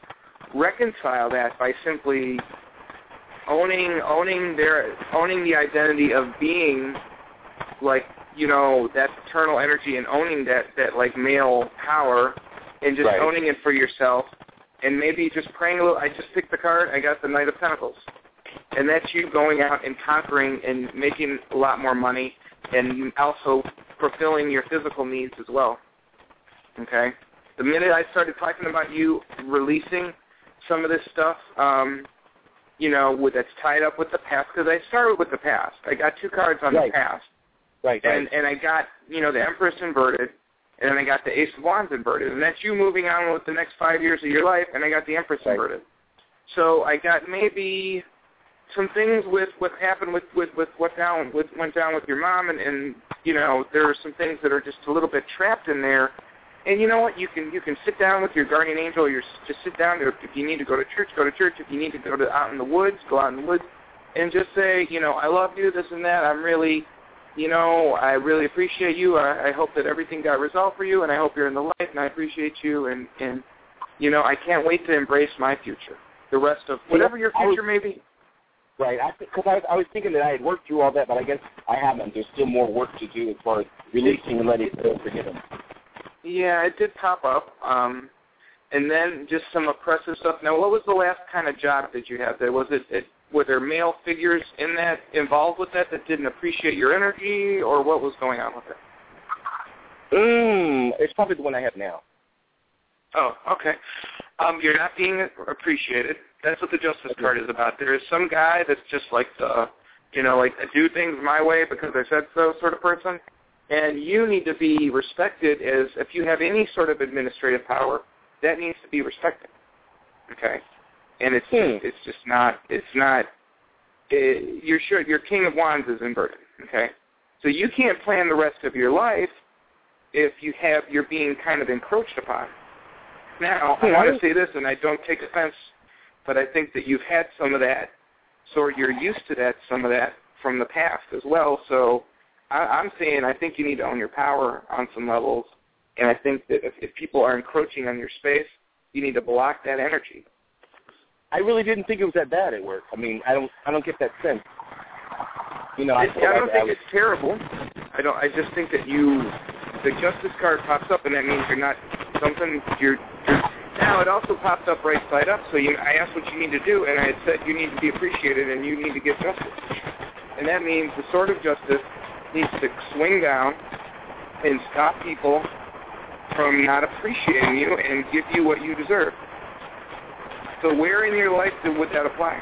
Speaker 4: reconcile that by simply owning the identity of being, like, you know, that eternal energy, and owning that like male power, and just owning it for yourself, and maybe just praying a little. I just picked the card. I got the Knight of Pentacles, and that's you going out and conquering and making a lot more money, and also fulfilling your physical needs as well. Okay? The minute I started talking about you releasing some of this stuff, you know, that's tied up with the past, because I started with the past. I got 2 cards on the past. And I got, you know, the Empress inverted, and then I got the Ace of Wands inverted, and that's you moving on with the next 5 years of your life, and I got the Empress inverted. So I got maybe some things with what happened with what went down with your mom, and you know, there are some things that are just a little bit trapped in there. And you know what? You can sit down with your guardian angel. Just sit down. If you need to go to church, go to church. If you need to go out in the woods, go out in the woods, and just say, you know, I love you, this and that. I'm really, you know, I really appreciate you. I hope that everything got resolved for you, and I hope you're in the light, and I appreciate you, and you know, I can't wait to embrace my future. The rest of whatever your future may be.
Speaker 6: Right, because I was thinking that I had worked through all that, but I guess I haven't. There's still more work to do as far as releasing and letting go, forget them.
Speaker 4: Yeah, it did pop up, and then just some oppressive stuff. Now, what was the last kind of job that you had there? Were there male figures involved with that didn't appreciate your energy, or what was going on with it?
Speaker 6: It's probably the one I have now.
Speaker 4: Oh, okay. You're not being appreciated. That's what the Justice card is about. There is some guy that's just like the, you know, like I do things my way because I said so sort of person. And you need to be respected as, if you have any sort of administrative power, that needs to be respected. Okay? And it's just not, your King of Wands is inverted. Okay? So you can't plan the rest of your life if you're being kind of encroached upon. Now, I want to say this, and I don't take offense, but I think that you've had some of that, so you're used to some of that from the past as well. So I'm saying I think you need to own your power on some levels, and I think that if people are encroaching on your space, you need to block that energy.
Speaker 6: I really didn't think it was that bad at work. I mean, I don't get that sense. You know, I
Speaker 4: don't think it's terrible. I just think that the Justice card pops up, and that means you're not something. Now it also popped up right side up. So I asked what you need to do, and I had said you need to be appreciated and you need to get justice. And that means the Sword of Justice needs to swing down and stop people from not appreciating you and give you what you deserve. So where in your life would that apply?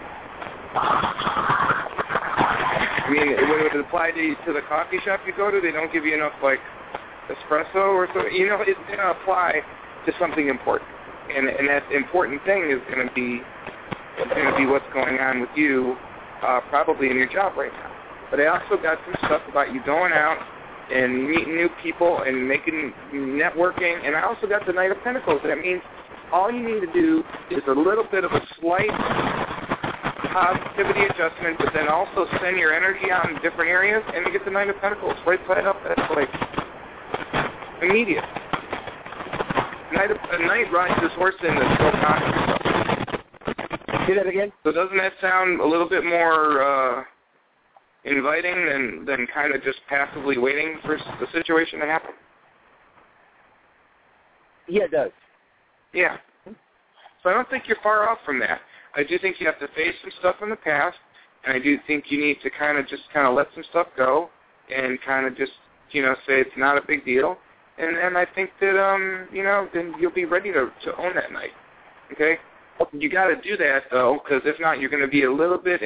Speaker 4: I mean, would it apply to the coffee shop you go to? They don't give you enough, like, espresso or so. You know, it's going to apply to something important. And that important thing is going to be what's going on with you, probably in your job right now. But I also got some stuff about you going out and meeting new people and networking. And I also got the Knight of Pentacles. That means all you need to do is a little bit of a slight positivity adjustment, but then also send your energy out in different areas, and you get the Knight of Pentacles right side up. That's like immediate. A knight rides his horse in that's so conscious.
Speaker 6: Say that again?
Speaker 4: So doesn't that sound a little bit more inviting than kind of just passively waiting for the situation to happen?
Speaker 6: Yeah, it does.
Speaker 4: Yeah. So I don't think you're far off from that. I do think you have to face some stuff in the past, and I do think you need to kind of let some stuff go and kind of just, say it's not a big deal. And I think that, then you'll be ready to own that night. Okay? You got to do that, though, because if not, you're going to be a little bit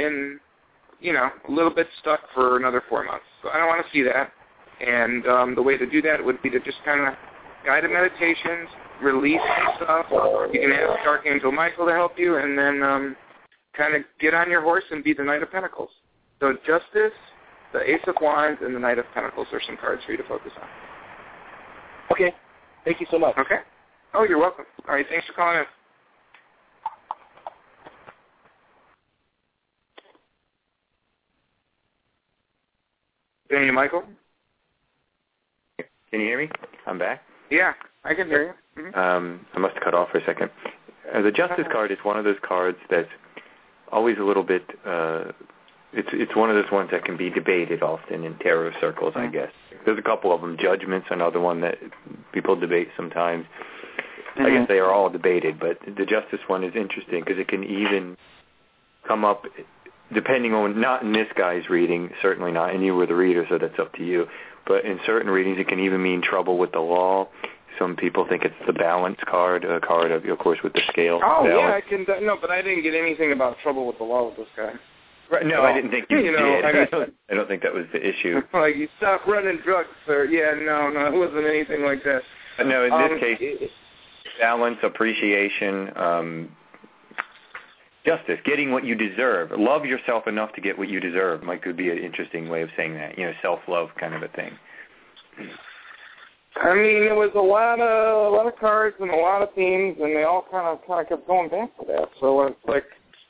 Speaker 4: stuck for another 4 months. So I don't want to see that. And the way to do that would be to just kind of guided meditations, release some stuff. You can ask Archangel Michael to help you, and then kind of get on your horse and be the Knight of Pentacles. So Justice, the Ace of Wands, and the Knight of Pentacles are some cards for you to focus on.
Speaker 6: Okay. Thank you so much.
Speaker 4: Okay. Oh, you're welcome. All right, thanks for calling in. Danny Michael?
Speaker 5: Can you hear me? I'm back.
Speaker 4: Yeah, I can hear you. Mm-hmm.
Speaker 5: I must have cut off for a second.
Speaker 3: The Justice card is one of those cards that's always a little bit, it's one of those ones that can be debated often in tarot circles, I guess. There's a couple of them. Judgment's another one that people debate sometimes. I guess they are all debated, but the Justice one is interesting because it can even come up, depending on, not in this guy's reading, certainly not, and you were the reader, so that's up to you, but in certain readings it can even mean trouble with the law. Some people think it's the balance card, a card of course, with the scale.
Speaker 4: Oh,
Speaker 3: balance.
Speaker 4: yeah, I can. No, but I didn't get anything about trouble with the law with this guy.
Speaker 3: Right, no, I didn't think you did. I don't think that was the issue.
Speaker 4: Like, you stop running drugs, sir. Yeah, no, it wasn't anything like that.
Speaker 3: No, in this case, balance, appreciation, justice, getting what you deserve. Love yourself enough to get what you deserve. Could be an interesting way of saying that. Self-love kind of a thing.
Speaker 4: I mean, it was a lot of cards and a lot of themes, and they all kind of kept going back to that. So it's like,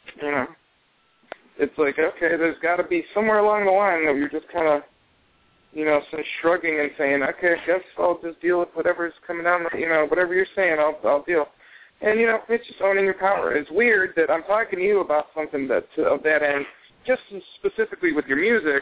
Speaker 4: okay, there's got to be somewhere along the line that you're just kind of, some shrugging and saying, okay, I guess I'll just deal with whatever's coming down. Whatever you're saying, I'll deal. And it's just owning your power. It's weird that I'm talking to you about something that's of that end, just specifically with your music.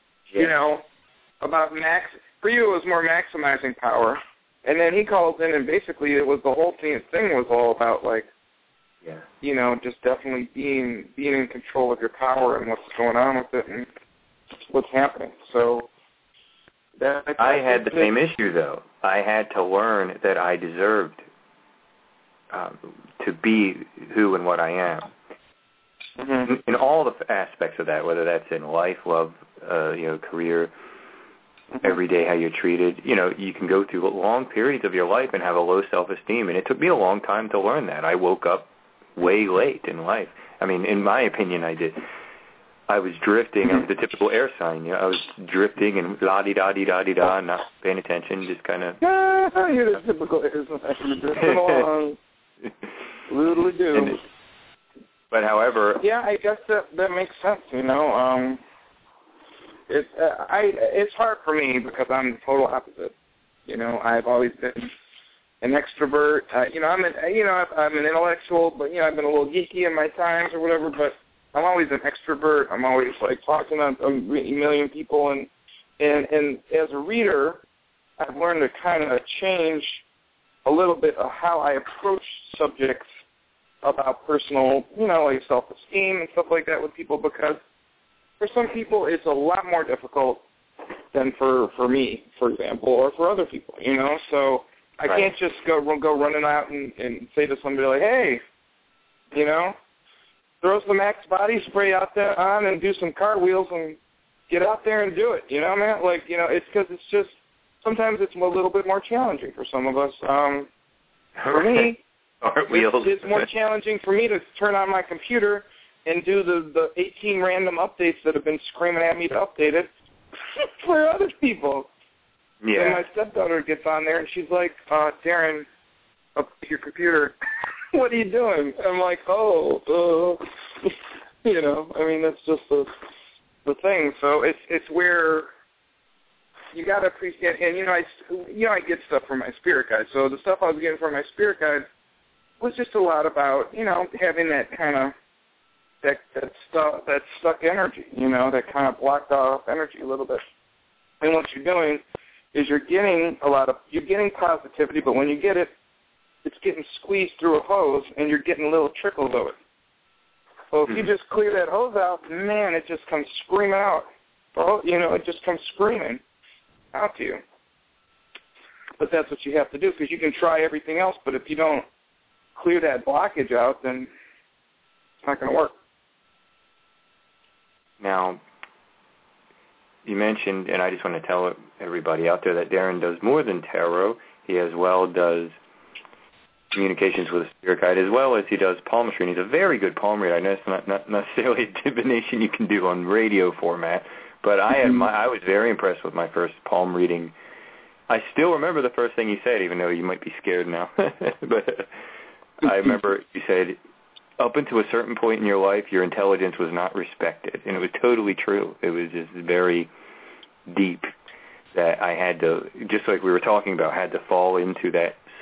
Speaker 4: About for you, it was more maximizing power. And then he calls in, and basically it was the whole thing was all about, just definitely being in control of your power and what's going on with it and what's happening. So
Speaker 3: I had the same issue, though. I had to learn that I deserved to be who and what I am. Mm-hmm. In all the aspects of that, whether that's in life, love, career, every day, how you're treated. You can go through long periods of your life and have a low self-esteem, and it took me a long time to learn that. I woke up way late in life. I mean, in my opinion, I did. I was drifting. I was the typical air sign. I was drifting and la-di-da-di-da-di-da, not paying attention, just kind of...
Speaker 4: You're the typical air sign. You're drifting along. Literally do.
Speaker 3: But however...
Speaker 4: Yeah, I guess that makes sense, It's hard for me because I'm the total opposite. I've always been an extrovert. I'm an intellectual, but I've been a little geeky in my times or whatever. But I'm always an extrovert. I'm always talking to a million people, and as a reader, I've learned to kind of change a little bit of how I approach subjects about personal, self-esteem and stuff like that with people, because for some people it's a lot more difficult than for me, for example, or for other people, So I can't just go running out and say to somebody like, hey, throw some Axe body spray out there on and do some cartwheels and get out there and do it, man? It's because it's just, sometimes it's a little bit more challenging for some of us. For me, it's more challenging for me to turn on my computer and do the 18 random updates that have been screaming at me to update it for other people. Yeah. And my stepdaughter gets on there and she's like, Darren, update your computer. What are you doing? I'm like, that's just the thing. So it's where you got to appreciate, and I get stuff from my spirit guide. So the stuff I was getting from my spirit guide was just a lot about, having that kind of that stuck energy, that kind of blocked off energy a little bit. And what you're doing is you're getting positivity, but when you get it, it's getting squeezed through a hose, and you're getting little trickles of it. So if you just clear that hose out, man, it just comes screaming out. It just comes screaming out to you. But that's what you have to do, because you can try everything else, but if you don't clear that blockage out, then it's not going to work.
Speaker 3: Now, you mentioned, and I just want to tell everybody out there that Darren does more than tarot. He as well does communications with a spirit guide, as well as he does palmistry. And he's a very good palm reader. I know it's not necessarily a divination you can do on radio format, but I was very impressed with my first palm reading. I still remember the first thing he said, even though you might be scared now. But I remember you said, up until a certain point in your life, your intelligence was not respected. And it was totally true. It was just very deep that I had to, just like we were talking about, had to fall into that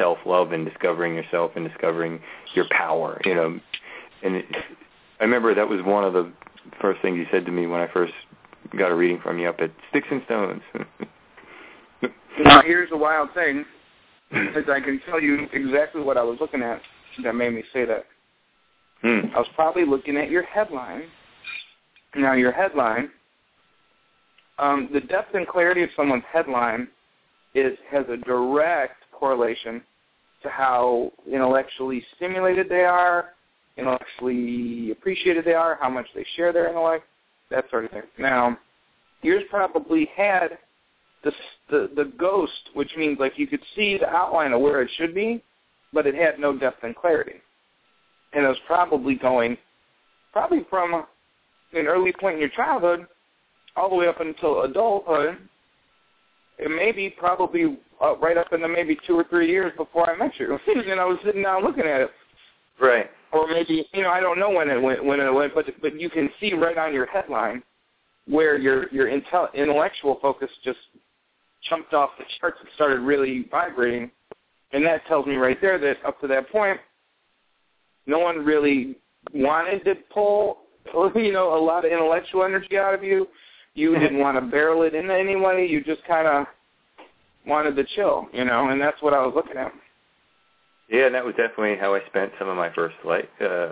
Speaker 5: self-love and discovering yourself and discovering your power, you know. And I remember that was one of the first things you said to me when I first got a reading from you up at Sticks and Stones.
Speaker 4: Now, here's the wild thing, is I can tell you exactly what I was looking at that made me say that. I was probably looking at your headline. Now, your headline, the depth and clarity of someone's headline has a direct correlation to how intellectually stimulated they are, intellectually appreciated they are, how much they share their intellect, that sort of thing. Now, yours probably had the ghost, which means like you could see the outline of where it should be, but it had no depth and clarity. And it was probably going from an early point in your childhood all the way up until adulthood. It may be probably right up into maybe 2 or 3 years before I met you. And I was sitting down looking at it.
Speaker 5: Right.
Speaker 4: Or maybe, I don't know when it went, but you can see right on your headline where your intellectual focus just jumped off the charts and started really vibrating. And that tells me right there that up to that point, no one really wanted to pull, a lot of intellectual energy out of you. You didn't want to barrel it into anybody. You just kind of wanted to chill, and that's what I was looking at.
Speaker 5: Yeah, and that was definitely how I spent some of my first part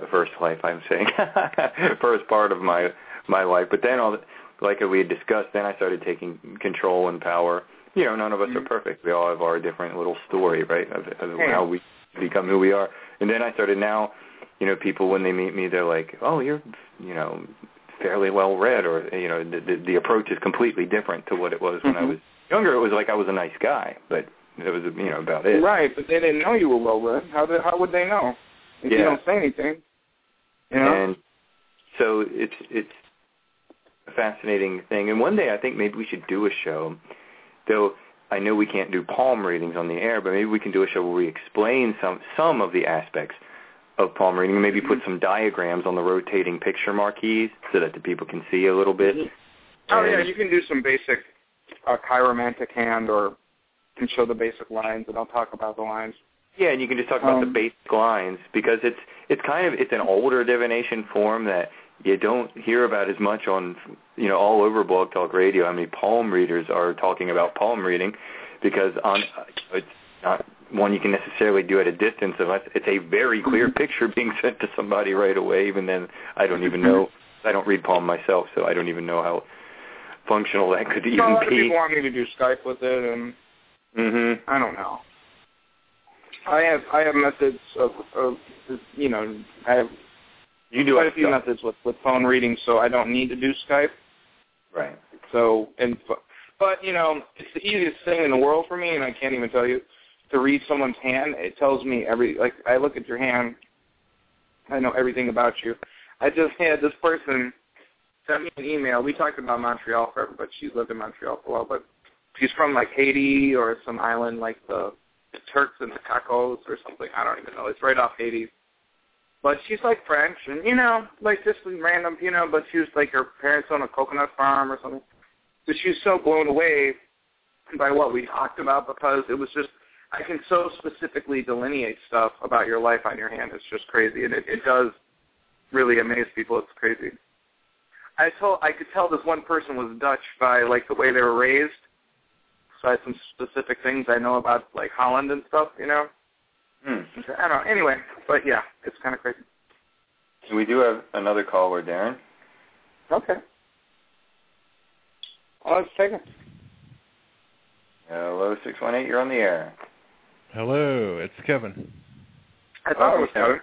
Speaker 5: of my life. But then, like we had discussed, then I started taking control and power. None of us are perfect. We all have our different little story, right, of how we become who we are. And then I started now, people, when they meet me, they're like, oh, you're, fairly well read, or, the approach is completely different to what it was when I was younger. It was like I was a nice guy, but it was, about it.
Speaker 4: Right, but they didn't know you were well read. How would they know if you don't say anything?
Speaker 5: And so it's a fascinating thing. And one day I think maybe we should do a show, though I know we can't do palm readings on the air, but maybe we can do a show where we explain some of the aspects of palm reading, maybe put some diagrams on the rotating picture marquees so that the people can see a little bit.
Speaker 4: Oh, yeah, you can do some basic chiromantic hand, or can show the basic lines, and I'll talk about the lines.
Speaker 5: Yeah, and you can just talk about the basic lines, because it's an older divination form that you don't hear about as much on, all over Blog Talk Radio. How many palm readers are talking about palm reading, because it's not one you can necessarily do at a distance unless it's a very clear picture being sent to somebody right away. Even then, I don't even know. I don't read palm myself, so I don't even know how functional that could even be. A lot of
Speaker 4: people want me to do Skype with it, and I don't know. I have methods of I have quite a few methods with phone reading, so I don't need to do Skype.
Speaker 5: Right.
Speaker 4: So, but it's the easiest thing in the world for me, and I can't even tell you, to read someone's hand. It tells me I look at your hand, I know everything about you. I just had this person sent me an email. We talked about Montreal forever, but she's lived in Montreal for a while, but she's from Haiti or some island like the Turks and the Caicos or something. I don't even know. It's right off Haiti. But she's French, and just random, but she was her parents own a coconut farm or something. But she was so blown away by what we talked about, because it was just, I can so specifically delineate stuff about your life on your hand. It's just crazy, and it does really amaze people. It's crazy. I could tell this one person was Dutch by the way they were raised. So I had some specific things I know about Holland and stuff, I don't know. Anyway, but yeah, it's kind of crazy.
Speaker 5: We do have another caller, Darren.
Speaker 4: Okay. Well, let's take it.
Speaker 5: Hello, 618, you're on the air.
Speaker 7: Hello, it's Kevin.
Speaker 4: I thought it was Kevin.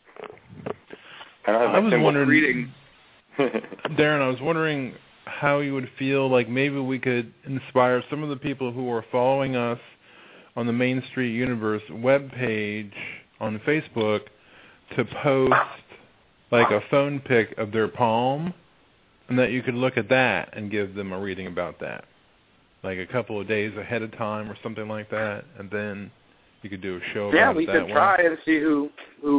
Speaker 5: I was
Speaker 7: wondering, Darren, I was wondering how you would feel maybe we could inspire some of the people who are following us on the Main Street Universe webpage on Facebook to post a phone pic of their palm, and that you could look at that and give them a reading about that, a couple of days ahead of time or something like that, and then you could do a show about it that way.
Speaker 4: Yeah, we could try and see who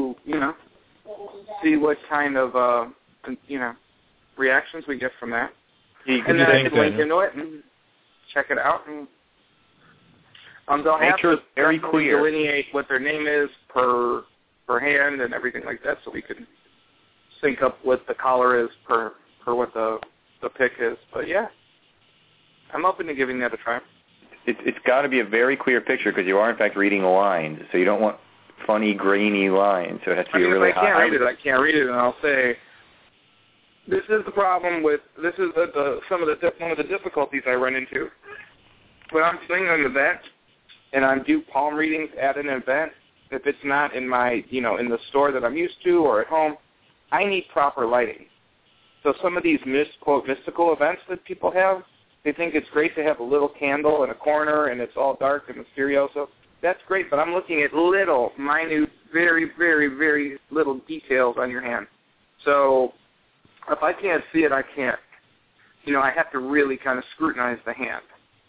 Speaker 4: see what kind of reactions we get from that. And then I could link into it and check it out. And They'll
Speaker 5: make
Speaker 4: have
Speaker 5: sure
Speaker 4: to
Speaker 5: it's very clear.
Speaker 4: Delineate what their name is per hand and everything like that, so we can sync up what the collar is per what the pick is. But yeah, I'm open to giving that a try.
Speaker 5: It's got to be a very clear picture because you are in fact reading lines, so you don't want funny grainy lines. So it has to be really high.
Speaker 4: I can't read it, and I'll say, this is the problem with this is one of the difficulties I run into when I'm doing an event and I do palm readings at an event. If it's not in my, in the store that I'm used to or at home, I need proper lighting. So some of these quote mystical events that people have, they think it's great to have a little candle in a corner and it's all dark and mysterioso. That's great, but I'm looking at little, minute, very, very, very little details on your hand. So if I can't see it, I can't. I have to really kind of scrutinize the hand.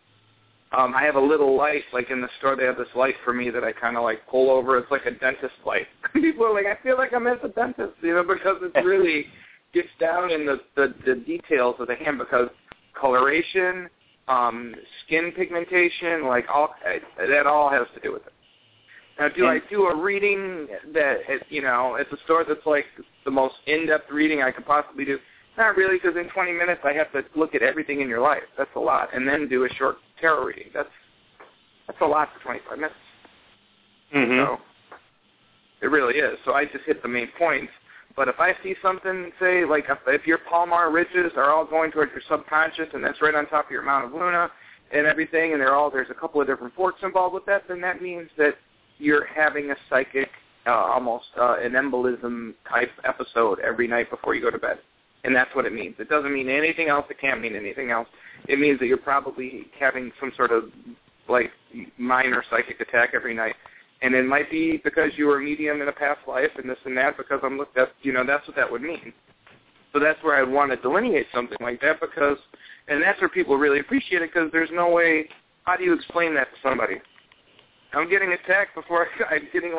Speaker 4: I have a little light, like in the store, they have this light for me that I kind of like pull over. It's like a dentist light. People are like, I feel like I'm at the dentist, because it really gets down in the details of the hand, because coloration, skin pigmentation, that all has to do with it. Now, do I do a reading that, at a store that's like the most in-depth reading I could possibly do? Not really, because in 20 minutes I have to look at everything in your life. That's a lot. And then do a short tarot reading. That's a lot for 25 minutes.
Speaker 5: Mm-hmm.
Speaker 4: So it really is. So I just hit the main points. But if I see something, say, like if your palmar ridges are all going towards your subconscious, and that's right on top of your Mount of Luna and everything, and there's a couple of different forks involved with that, then that means that you're having a psychic, almost an embolism type episode every night before you go to bed. And that's what it means. It doesn't mean anything else. It can't mean anything else. It means that you're probably having some sort of minor psychic attack every night. And it might be because you were a medium in a past life and this and that, because I'm looked at, that's what that would mean. So that's where I'd want to delineate something like that, and that's where people really appreciate it, because there's no way, how do you explain that to somebody? I'm getting attacked before I'm getting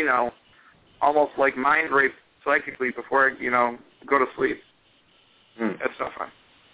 Speaker 4: almost like mind rape psychically before I, go to sleep. That's not fun.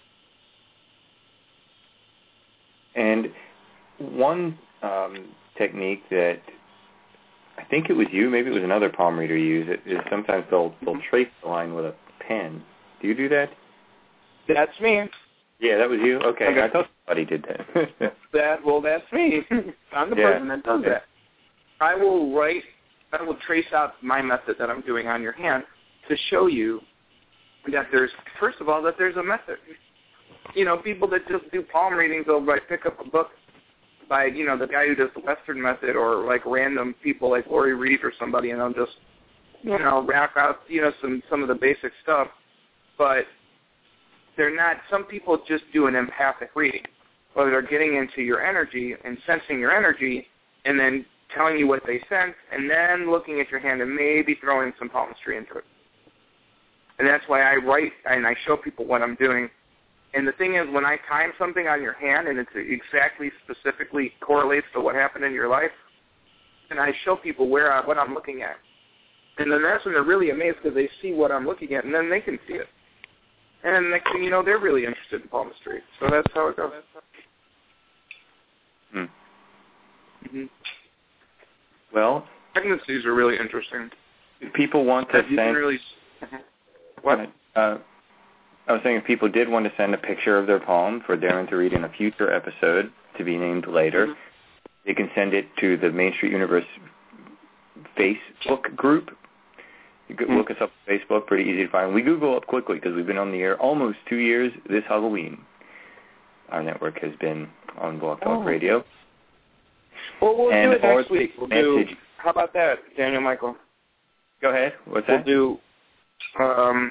Speaker 5: And one technique that I think it was you, maybe it was another palm reader used it, is sometimes they'll trace the line with a pen. Do you do that?
Speaker 4: That's me.
Speaker 5: Yeah, that was you? Okay. I thought somebody did that.
Speaker 4: That's me. I'm the person that does that. I will trace out my method that I'm doing on your hand to show you that there's a method. People that just do palm readings, they'll pick up a book by, the guy who does the Western method, or random people like Lori Reed or somebody, and they'll just, rack out, some of the basic stuff. But they're not, some people just do an empathic reading, where they're getting into your energy and sensing your energy, and then telling you what they sense, and then looking at your hand and maybe throwing some palmistry into it. And that's why I write and I show people what I'm doing. And the thing is, when I time something on your hand and it exactly, specifically correlates to what happened in your life, and I show people what I'm looking at. And then that's when they're really amazed, because they see what I'm looking at, and then they can see it. And next thing you know, they're really interested in palmistry. So that's how it goes. Mm-hmm.
Speaker 5: Well,
Speaker 4: pregnancies are really interesting.
Speaker 5: People want to send...
Speaker 4: What?
Speaker 5: I was saying, if people did want to send a picture of their palm for Darren to read in a future episode to be named later, they can send it to the Main Street Universe Facebook group. You can look us up on Facebook, pretty easy to find. We Google up quickly because we've been on the air almost 2 years this Halloween. Our network has been on Blog Talk Radio.
Speaker 4: Well, we'll do it next week. How about that, Daniel Michael?
Speaker 5: Go ahead. What's that?
Speaker 4: We'll do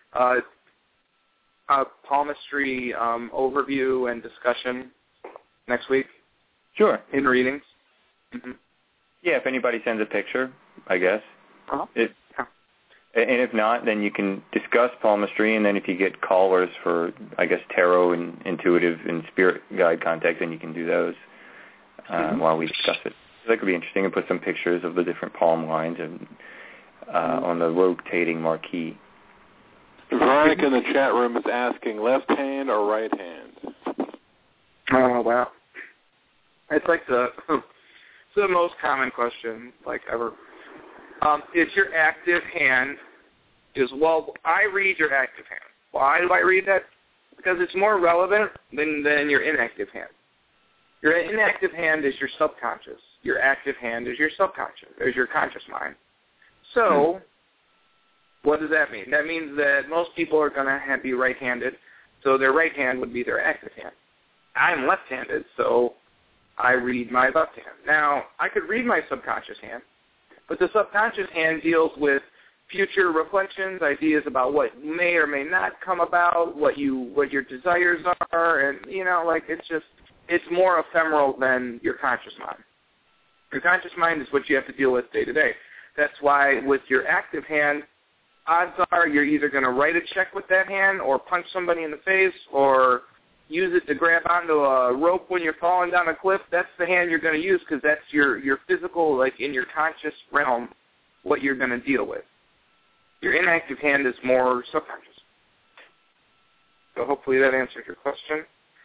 Speaker 4: palmistry overview and discussion next week.
Speaker 5: Sure.
Speaker 4: In readings. Mm-hmm.
Speaker 5: Yeah, if anybody sends a picture, I guess.
Speaker 4: Uh-huh.
Speaker 5: And if not, then you can discuss palmistry, and then if you get callers for, I guess, tarot and intuitive and spirit guide contact, then you can do those while we discuss it. So that could be interesting, and put some pictures of the different palm lines and on the rotating marquee.
Speaker 8: Veronica in the chat room is asking, left hand or right hand?
Speaker 4: Oh, wow. It's like the most common question like ever. It's your active hand I read your active hand. Why do I read that? Because it's more relevant than your inactive hand. Your inactive hand is your subconscious. Your active hand is your subconscious, is your conscious mind. So, what does that mean? That means that most people are going to be right-handed, so their right hand would be their active hand. I'm left-handed, so I read my left hand. Now, I could read my subconscious hand, but the subconscious hand deals with future reflections, ideas about what may or may not come about, what your desires are, and, it's more ephemeral than your conscious mind. Your conscious mind is what you have to deal with day to day. That's why with your active hand, odds are you're either going to write a check with that hand or punch somebody in the face or use it to grab onto a rope when you're falling down a cliff. That's the hand you're going to use because that's your physical, in your conscious realm, what you're going to deal with. Your inactive hand is more subconscious. So hopefully that answered your question.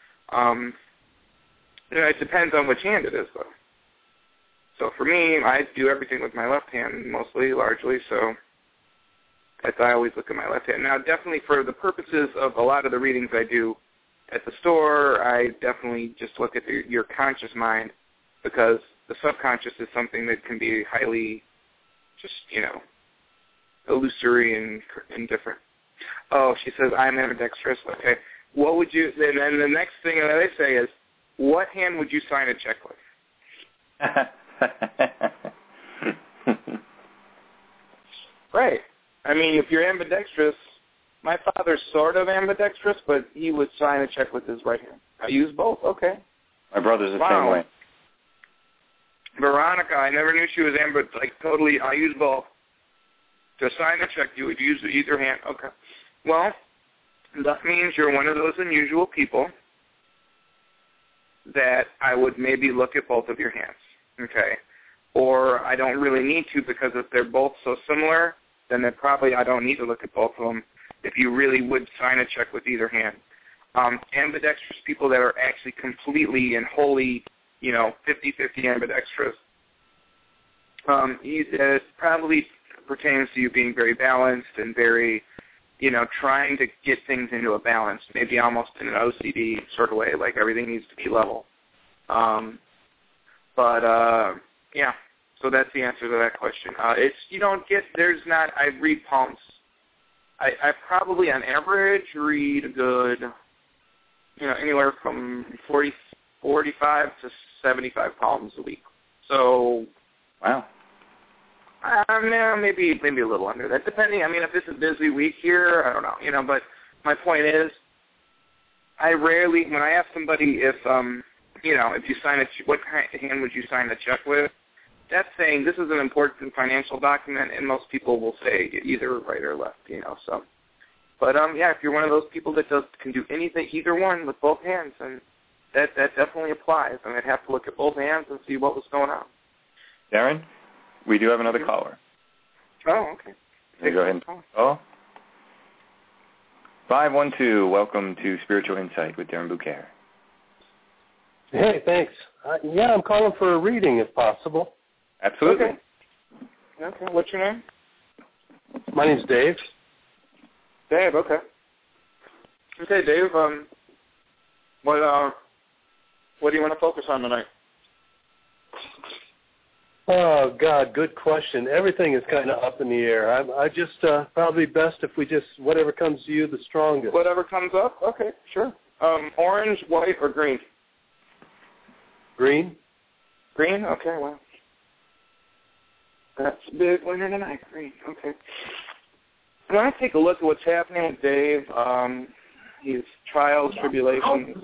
Speaker 4: It depends on which hand it is, though. So for me, I do everything with my left hand, largely, so I always look at my left hand. Now, definitely for the purposes of a lot of the readings I do at the store, I definitely just look at your conscious mind because the subconscious is something that can be highly just, illusory and different. Oh, she says, I'm ambidextrous. Okay. What would you, and then the next thing that I say is, what hand would you sign a check with? Right. I mean, if you're ambidextrous, my father's sort of ambidextrous, but he would sign a check with his right hand. I use both. Okay.
Speaker 5: My brother's the same way.
Speaker 4: Veronica, I never knew she was totally, I use both. To sign a check, you would use either hand. Okay. Well, that means you're one of those unusual people that I would maybe look at both of your hands. Okay. Or I don't really need to because if they're both so similar, then I don't need to look at both of them if you really would sign a check with either hand. Ambidextrous people that are actually completely and wholly, 50-50 ambidextrous, it probably pertains to you being very balanced and very, trying to get things into a balance, maybe almost in an OCD sort of way, like everything needs to be level. Yeah, so that's the answer to that question. I read palms. I probably on average read a good, anywhere from 45 to 75 palms a week. So,
Speaker 5: wow.
Speaker 4: Maybe a little under that, depending. If it's a busy week here, I don't know, but my point is, I rarely, when I ask somebody if you sign what hand would you sign a check with, that's saying this is an important financial document, and most people will say either right or left, so. But, if you're one of those people that can do anything, either one with both hands, and that definitely applies, and I'd have to look at both hands and see what was going on.
Speaker 5: Darren, we do have another caller.
Speaker 4: Oh, okay.
Speaker 5: Go ahead and call. 512, welcome to Spiritual Insight with Darren Bouquet.
Speaker 9: Hey, thanks. I'm calling for a reading if possible.
Speaker 5: Absolutely.
Speaker 4: Okay. What's your name?
Speaker 9: My name's Dave.
Speaker 4: Dave, okay. Okay, Dave, what do you want to focus on tonight?
Speaker 9: Oh, God, good question. Everything is kind of up in the air. I just, probably best if we just, whatever comes to you the strongest.
Speaker 4: Whatever comes up? Okay, sure. Orange, white, or green?
Speaker 9: Green.
Speaker 4: Green? Okay, well. That's a big winner tonight, green. Okay. I want to take a look at what's happening with Dave. His trials, tribulations.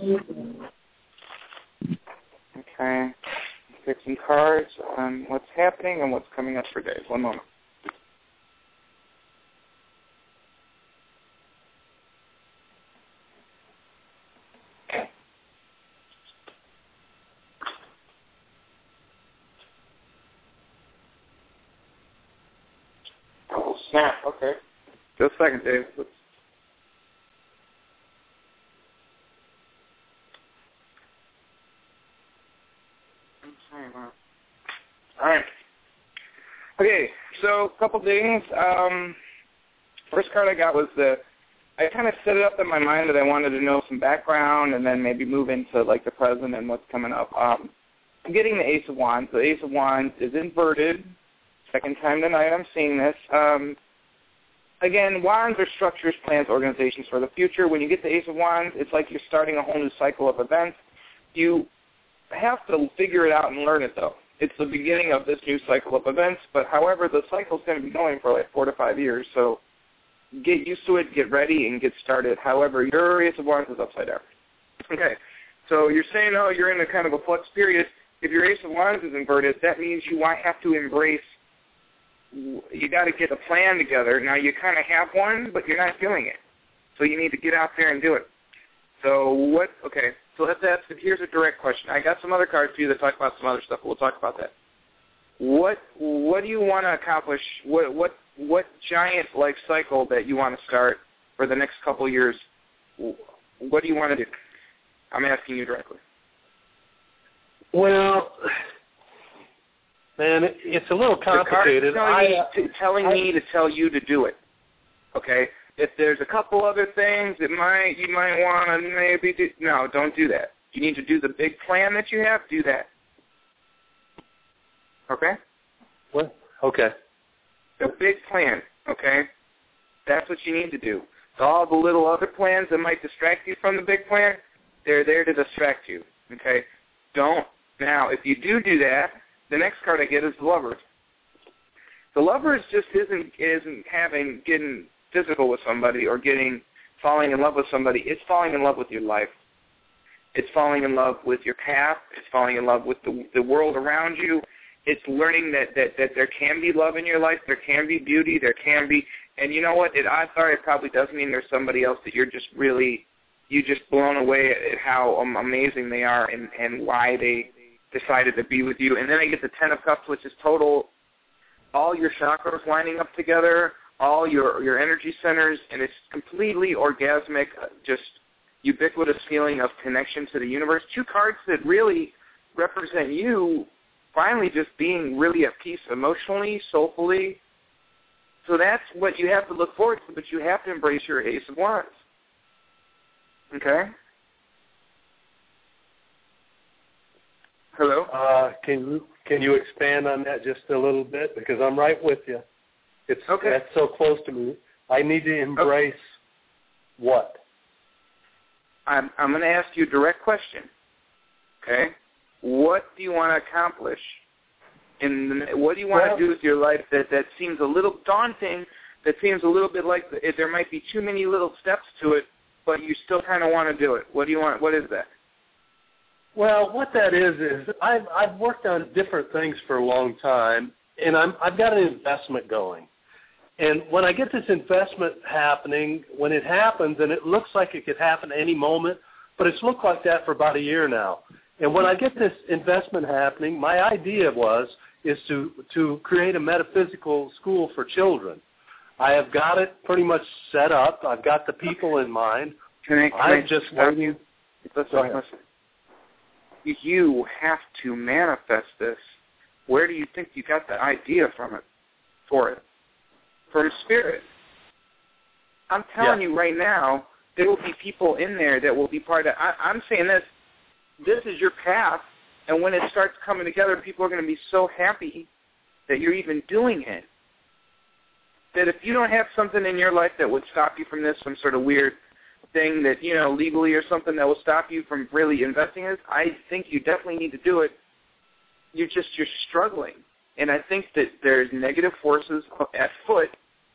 Speaker 4: Okay. Pick some cards on what's happening and what's coming up for Dave. One moment. Oh, snap. Okay. Just a second, Dave. Let's... Okay, so a couple things. First card I got was I kind of set it up in my mind that I wanted to know some background and then maybe move into like the present and what's coming up. I'm getting the Ace of Wands. The Ace of Wands is inverted. Second time tonight I'm seeing this. Again, wands are structures, plans, organizations for the future. When you get the Ace of Wands, it's like you're starting a whole new cycle of events. You have to figure it out and learn it, though. It's the beginning of this new cycle of events, but however, the cycle's going to be going for like 4 to 5 years, so get used to it, get ready, and get started. However, your Ace of Wands is upside down. Okay, so you're saying, oh, you're in a kind of a flux period. If your Ace of Wands is inverted, that means you have to embrace, you got to get a plan together. Now, you kind of have one, but you're not doing it. So you need to get out there and do it. So so let's ask, here's a direct question. I got some other cards for you that talk about some other stuff. We'll talk about that. What do you want to accomplish? What giant life cycle that you want to start for the next couple of years? What do you want to do? I'm asking you directly.
Speaker 9: Well, man, it's a little complicated.
Speaker 4: The card's telling me to tell you to do it. Okay? If there's a couple other things that you might want to maybe do, no, don't do that. You need to do the big plan that you have. Do that. Okay?
Speaker 9: What? Okay.
Speaker 4: The big plan. Okay? That's what you need to do. So all the little other plans that might distract you from the big plan, they're there to distract you. Okay? Don't. Now, if you do that, the next card I get is the Lovers. The Lovers just isn't getting physical with somebody or falling in love with somebody. It's falling in love with your life. It's falling in love with your path. It's falling in love with the world around you. It's learning that there can be love in your life. There can be beauty. There can be, and you know what? It probably does mean there's somebody else that you're just blown away at how amazing they are and why they decided to be with you. And then I get the Ten of Cups, which is total, all your chakras lining up together, all your energy centers, and it's completely orgasmic, just ubiquitous feeling of connection to the universe. 2 cards that really represent you finally just being really at peace emotionally, soulfully. So that's what you have to look forward to, but you have to embrace your Ace of Wands. Okay? Hello?
Speaker 9: Can you expand on that just a little bit? Because I'm right with you. That's so close to me. I need to embrace what?
Speaker 4: I'm going to ask you a direct question. Okay? What do you want to accomplish? What do you want to do with your life that seems a little daunting, that seems a little bit like there might be too many little steps to it, but you still kind of want to do it? What do you want? What is that?
Speaker 9: Well, what that is I've worked on different things for a long time, and I've got an investment going. And when I get this investment happening, when it happens, and it looks like it could happen any moment, but it's looked like that for about a year now. And when I get this investment happening, my idea is to create a metaphysical school for children. I have got it pretty much set up. I've got the people in mind.
Speaker 4: I'm just waiting. Listen. You have to manifest this. Where do you think you got the idea for it? From Spirit. I'm telling you right now, there will be people in there that will be part of. I'm saying this is your path, and when it starts coming together, people are going to be so happy that you're even doing it. That if you don't have something in your life that would stop you from this, some sort of weird thing that, legally or something that will stop you from really investing in it, I think you definitely need to do it. You're struggling. And I think that there's negative forces afoot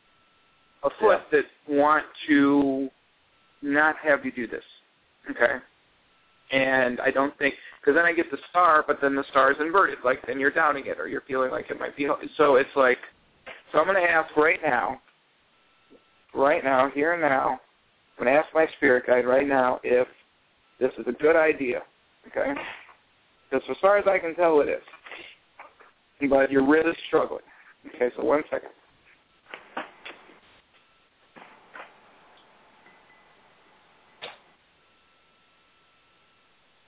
Speaker 4: that want to not have you do this. Okay? And I don't think, because then I get the star, but then the star is inverted. Like, then you're doubting it, or you're feeling like it might be. So it's like, so I'm going to ask right now, here and now, I'm going to ask my spirit guide right now if this is a good idea. Okay? Because as far as I can tell, it is. But you're really struggling. Okay, so 1 second.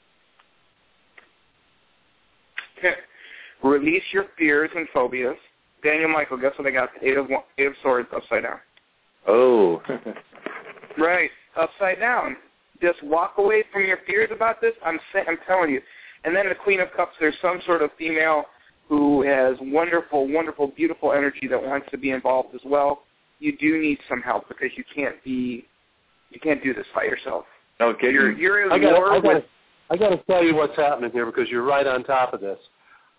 Speaker 4: Okay. Release your fears and phobias. Daniel Michael, guess what I got? Eight of Swords upside down.
Speaker 5: Oh.
Speaker 4: Right, upside down. Just walk away from your fears about this. I'm telling you. And then the Queen of Cups, there's some sort of female who has wonderful, wonderful, beautiful energy that wants to be involved as well. You do need some help because you can't do this by yourself.
Speaker 5: Okay.
Speaker 9: I got to tell you what's happening here because you're right on top of this.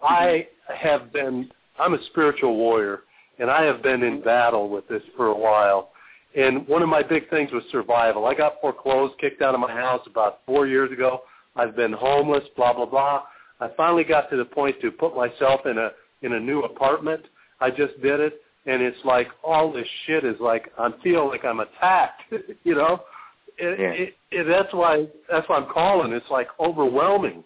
Speaker 9: I'm a spiritual warrior, and I have been in battle with this for a while. And one of my big things was survival. I got foreclosed, kicked out of my house about 4 years ago. I've been homeless, blah, blah, blah. I finally got to the point to put myself in a new apartment. I just did it, and it's like all this shit is like I feel like I'm attacked, you know. That's why I'm calling. It's like overwhelming.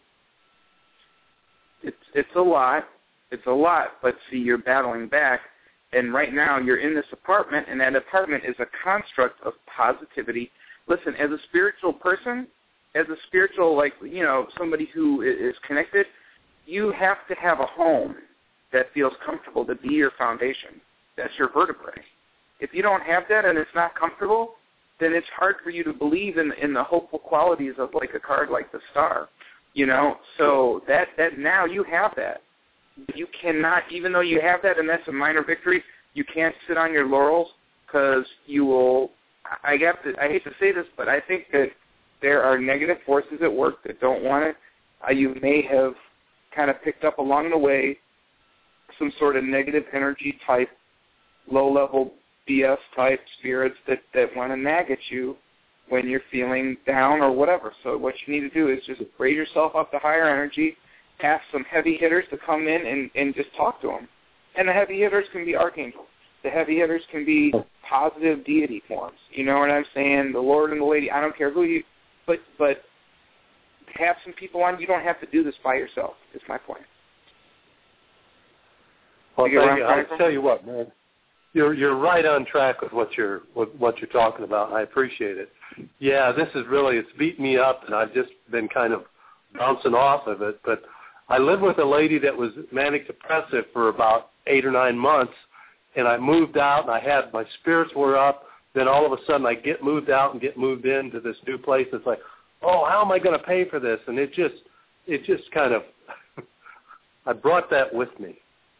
Speaker 4: It's a lot. It's a lot. But see, you're battling back, and right now you're in this apartment, and that apartment is a construct of positivity. Listen, as a spiritual person, as a spiritual, like, you know, somebody who is connected, you have to have a home that feels comfortable to be your foundation. That's your vertebrae. If you don't have that and it's not comfortable, then it's hard for you to believe in the hopeful qualities of like a card like the Star, you know. So that now you have that. You cannot, even though you have that and that's a minor victory, you can't sit on your laurels because you will. I hate to say this, but I think that there are negative forces at work that don't want it. You may have kind of picked up along the way some sort of negative energy type, low-level BS type spirits that want to nag at you when you're feeling down or whatever. So what you need to do is just raise yourself up to higher energy, ask some heavy hitters to come in and just talk to them. And the heavy hitters can be archangels. The heavy hitters can be positive deity forms. You know what I'm saying? The Lord and the Lady. I don't care who you... But have some people on. You don't have to do this by yourself, is my point.
Speaker 9: Well, I'll tell you what, man. You're right on track with what you're talking about. I appreciate it. Yeah, this is really, it's beat me up, and I've just been kind of bouncing off of it. But I lived with a lady that was manic depressive for about 8 or 9 months, and I moved out, and my spirits were up. Then all of a sudden I get moved out and get moved into this new place. It's like, oh, how am I going to pay for this? And it just kind of, I brought that with me.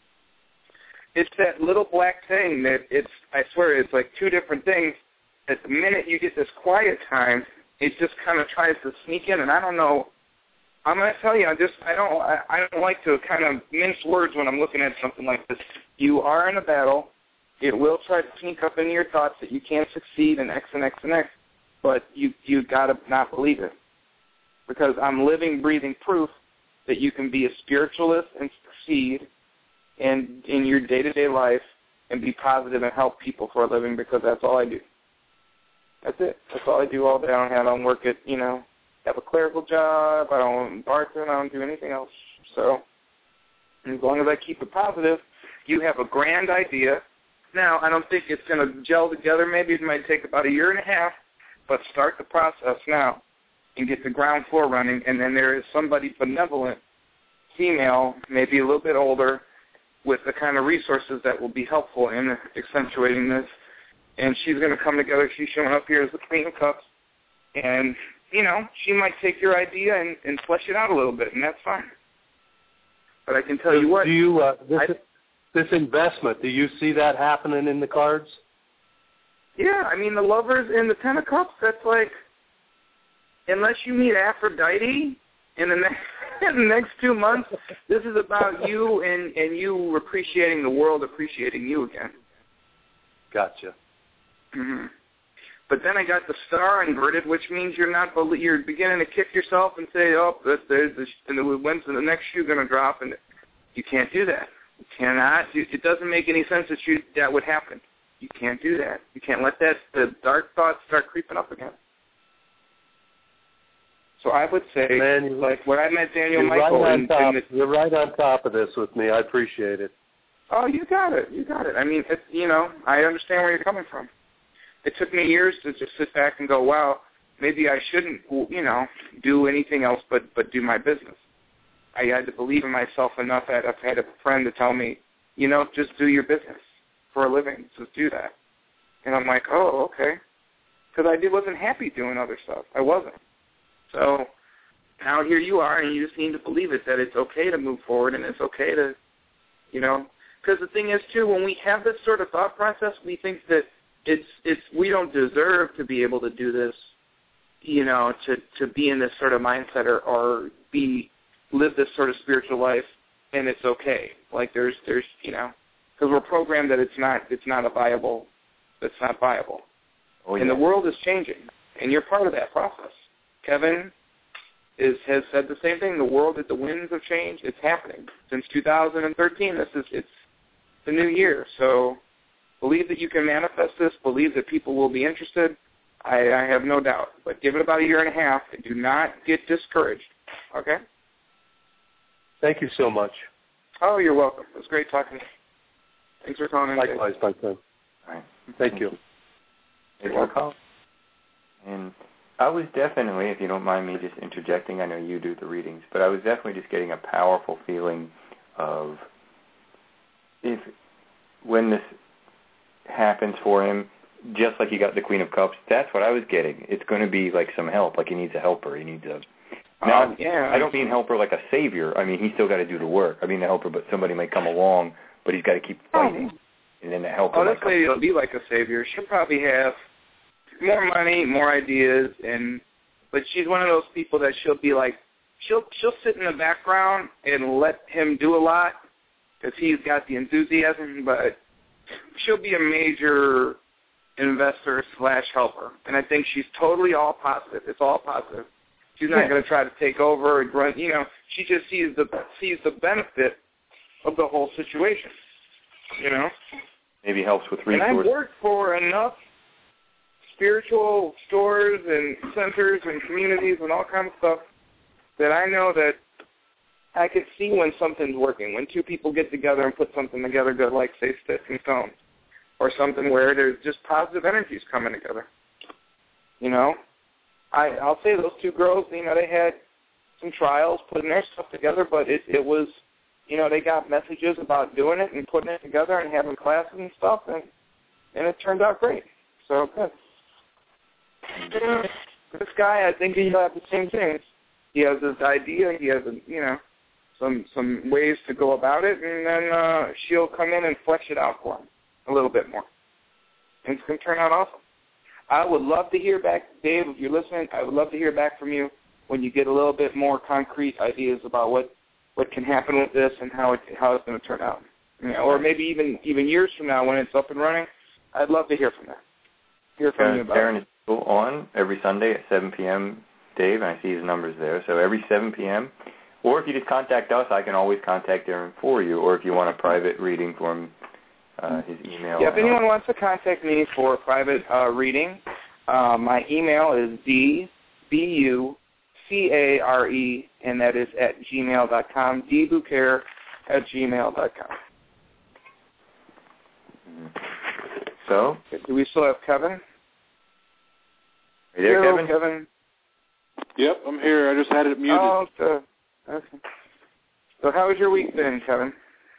Speaker 4: It's that little black thing that I swear, it's like two different things. At the minute you get this quiet time, it just kind of tries to sneak in. And I don't know, I'm going to tell you, I don't like to kind of mince words when I'm looking at something like this. You are in a battle. It will try to sneak up into your thoughts that you can't succeed in X and X and X, but you got to not believe it. Because I'm living, breathing proof that you can be a spiritualist and succeed in your day-to-day life and be positive and help people for a living, because that's all I do. That's it. That's all I do all day. I don't work at, have a clerical job. I don't bartend. I don't do anything else. So as long as I keep it positive, you have a grand idea. Now, I don't think it's going to gel together. Maybe it might take about 1.5 years, but start the process now and get the ground floor running. And then there is somebody benevolent, female, maybe a little bit older, with the kind of resources that will be helpful in accentuating this. And she's going to come together. She's showing up here as the Queen of Cups. And, she might take your idea and flesh it out a little bit, and that's fine. But I can tell you what.
Speaker 9: This investment, do you see that happening in the cards?
Speaker 4: Yeah, the Lovers in the Ten of Cups, that's like, unless you meet Aphrodite in the next 2 months, this is about you and you appreciating the world, appreciating you again.
Speaker 9: Gotcha.
Speaker 4: Mm-hmm. But then I got the Star inverted, which means you're beginning to kick wyourself and say, oh, when's the next shoe going to drop? And you can't do that. You cannot. It doesn't make any sense that would happen. You can't do that. You can't let the dark thoughts start creeping up again. So I would say, like when I met Daniel Michael,
Speaker 9: you're right on top of this with me. I appreciate it.
Speaker 4: Oh, you got it. You got it. I understand where you're coming from. It took me years to just sit back and go, wow, maybe I shouldn't, do anything else but do my business. I had to believe in myself enough. I've had a friend to tell me, just do your business for a living. Just do that. And I'm like, oh, okay. Because I wasn't happy doing other stuff. I wasn't. So now here you are, and you just need to believe it, that it's okay to move forward, and it's okay to, because the thing is, too, when we have this sort of thought process, we think that we don't deserve to be able to do this, to be in this sort of mindset or live this sort of spiritual life, and it's okay. Like there's because we're programmed that it's not viable.
Speaker 5: Oh, yeah.
Speaker 4: And the world is changing, and you're part of that process. Kevin has said the same thing. The world, the winds of change, it's happening. Since 2013, it's the new year. So believe that you can manifest this. Believe that people will be interested. I have no doubt. But give it about a year and a half, and do not get discouraged. Okay?
Speaker 9: Thank you so much.
Speaker 4: Oh, you're welcome. It was great talking to you. Thanks for calling in.
Speaker 9: Likewise, my friend.
Speaker 5: All right.
Speaker 9: Thank you.
Speaker 5: You're welcome. And I was definitely, if you don't mind me just interjecting, I know you do the readings, but I was definitely just getting a powerful feeling of when this happens for him, just like he got the Queen of Cups, that's what I was getting. It's going to be like some help, like he needs a helper. He needs a... Now, I don't mean helper like a savior. I mean, he's still got to do the work. I mean the helper, but somebody might come along, but he's got to keep fighting. And then the helper...
Speaker 4: Oh, this lady will be like a savior. She'll probably have more money, more ideas, but she's one of those people that she'll be like, she'll sit in the background and let him do a lot because he's got the enthusiasm, but she'll be a major investor / helper. And I think she's totally all positive. It's all positive. She's not going to try to take over and run. She just sees the benefit of the whole situation.
Speaker 5: Maybe helps with resources.
Speaker 4: And I've worked for enough spiritual stores and centers and communities and all kinds of stuff that I know that I can see when something's working, when two people get together and put something together good, like, say, Sticks and Stones, or something where there's just positive energies coming together. I'll say those two girls, they had some trials putting their stuff together, but it was, they got messages about doing it and putting it together and having classes and stuff, and it turned out great. So, good. This guy, I think he'll have the same thing. He has this idea, he has, some ways to go about it, and then she'll come in and flesh it out for him a little bit more. And it's going to turn out awesome. I would love to hear back, Dave, if you're listening, I would love to hear back from you when you get a little bit more concrete ideas about what can happen with this and how it's going to turn out. Or maybe even years from now when it's up and running, I'd love to hear from that. Hear from you about
Speaker 5: Darren
Speaker 4: it.
Speaker 5: Is still on every Sunday at 7 p.m., Dave, and I see his numbers there. So every 7 p.m., or if you just contact us, I can always contact Darren for you, or if you want a private reading for him, his email.
Speaker 4: Yeah, if anyone wants to contact me for a private reading, my email is dbucare, and that is at gmail.com, dbucare@gmail.com.
Speaker 5: So?
Speaker 4: Do we still have Kevin?
Speaker 5: Are you there,
Speaker 4: Hello,
Speaker 5: Kevin?
Speaker 8: Yep, I'm here. I just had it muted.
Speaker 4: Oh, okay. So how has your week been, Kevin?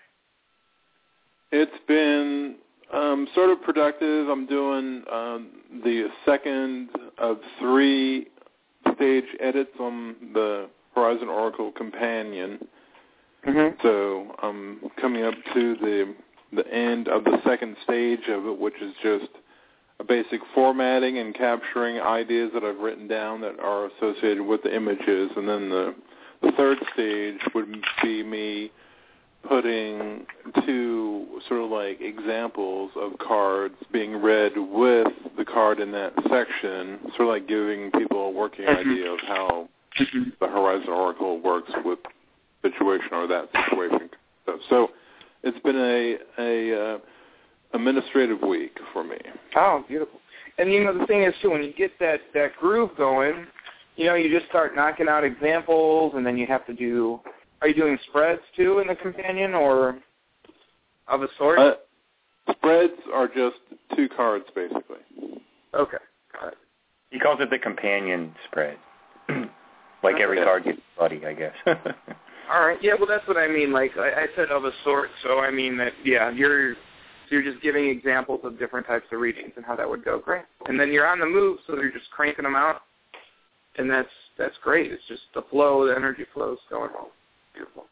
Speaker 8: It's been sort of productive. I'm doing the second of 3 stage edits on the Horizon Oracle Companion.
Speaker 4: Mm-hmm.
Speaker 8: So I'm coming up to the end of the second stage of it, which is just a basic formatting and capturing ideas that I've written down that are associated with the images. And then the third stage would be me putting 2 sort of like examples of cards being read with the card in that section, sort of like giving people a working idea of how the Horizon Oracle works with situation or that situation. So it's been a administrative week for me.
Speaker 4: Oh, beautiful. And, the thing is, too, when you get that groove going, you just start knocking out examples, and then you have to do... Are you doing spreads, too, in the companion, or of a sort?
Speaker 8: Spreads are just 2 cards, basically.
Speaker 4: Okay, got it.
Speaker 5: He calls it the companion spread. Like every card gets a buddy, I guess.
Speaker 4: All right. Yeah, well, that's what I mean. Like I said, of a sort. So I mean that. Yeah, you're just giving examples of different types of readings and how that would go. Great. And then you're on the move, so you're just cranking them out, and that's great. It's just the flow, the energy flow is going on. Beautiful.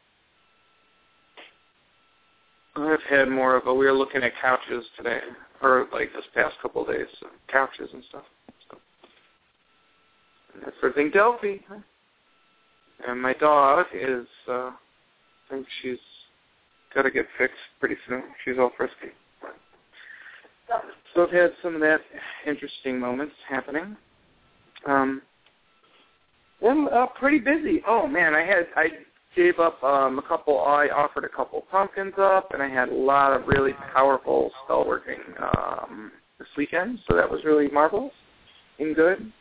Speaker 4: I've had more of a. We were looking at couches today, or like this past couple of days, so couches and stuff. So and that sort of thing. Delphi. And my dog is. I think she's got to get fixed pretty soon. She's all frisky. So I've had some of that interesting moments happening. I'm pretty busy. Oh man, I gave up a couple. I offered a couple pumpkins up, and I had a lot of really powerful spell working this weekend. So that was really marvelous and good.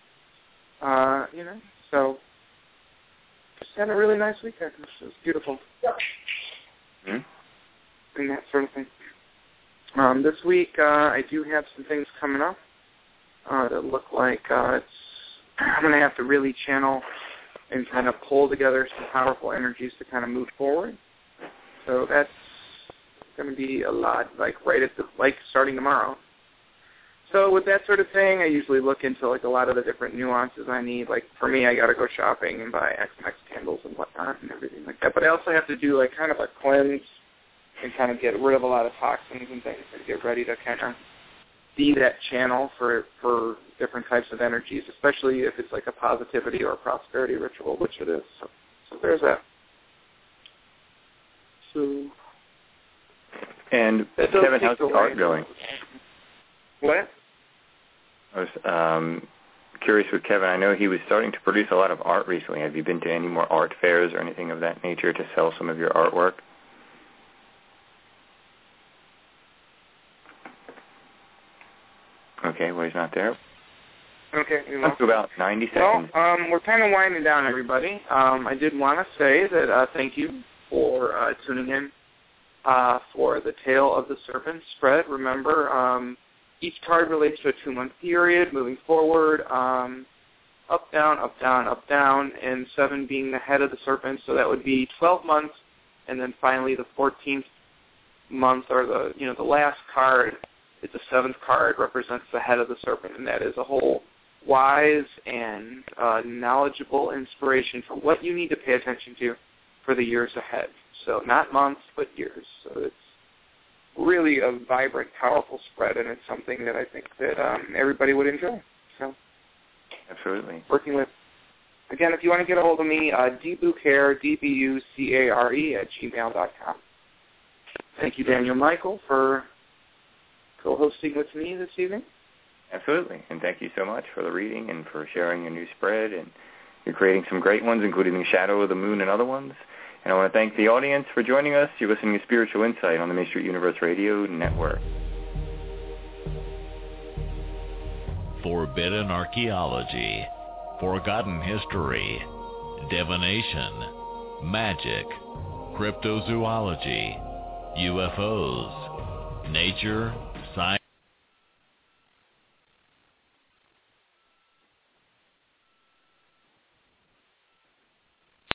Speaker 4: So just had a really nice weekend. It was beautiful. And that sort of thing. This week, I do have some things coming up that look like I'm going to have to really channel and kind of pull together some powerful energies to kind of move forward. So that's going to be a lot, starting tomorrow. So with that sort of thing, I usually look into like a lot of the different nuances I need. Like for me, I got to go shopping and buy XMX candles and whatnot and everything like that. But I also have to do like kind of a cleanse and kind of get rid of a lot of toxins and things and get ready to kind of be that channel for different types of energies, especially if it's like a positivity or a prosperity ritual, which it is. So there's that. So.
Speaker 5: And Kevin, how's the art going?
Speaker 4: What?
Speaker 5: I was curious with Kevin. I know he was starting to produce a lot of art recently. Have you been to any more art fairs or anything of that nature to sell some of your artwork? Okay, well, he's not there.
Speaker 4: Okay.
Speaker 5: Up to about 90 seconds.
Speaker 4: Well, we're kind of winding down, everybody. I did want to say that thank you for tuning in for the Tale of the Serpent spread. Remember, each card relates to a 2-month period, moving forward, up, down, up, down, up, down, and 7 being the head of the serpent, so that would be 12 months, and then finally the 14th month, or the last card, it's the 7th card, represents the head of the serpent, and that is a whole wise and knowledgeable inspiration for what you need to pay attention to for the years ahead. So not months, but years. So it's really a vibrant, powerful spread, and it's something that I think that everybody would enjoy. So,
Speaker 5: absolutely.
Speaker 4: Working with, again, if you want to get a hold of me, dbucare, DBUCARE @gmail.com. Thank you, Daniel Michael, for co-hosting with me this evening.
Speaker 5: Absolutely, and thank you so much for the reading and for sharing your new spread, and you're creating some great ones, including The Shadow of the Moon and other ones. And I want to thank the audience for joining us. You're listening to Spiritual Insight on the Main Street Universe Radio Network.
Speaker 2: Forbidden archaeology, forgotten history, divination, magic, cryptozoology, UFOs, nature,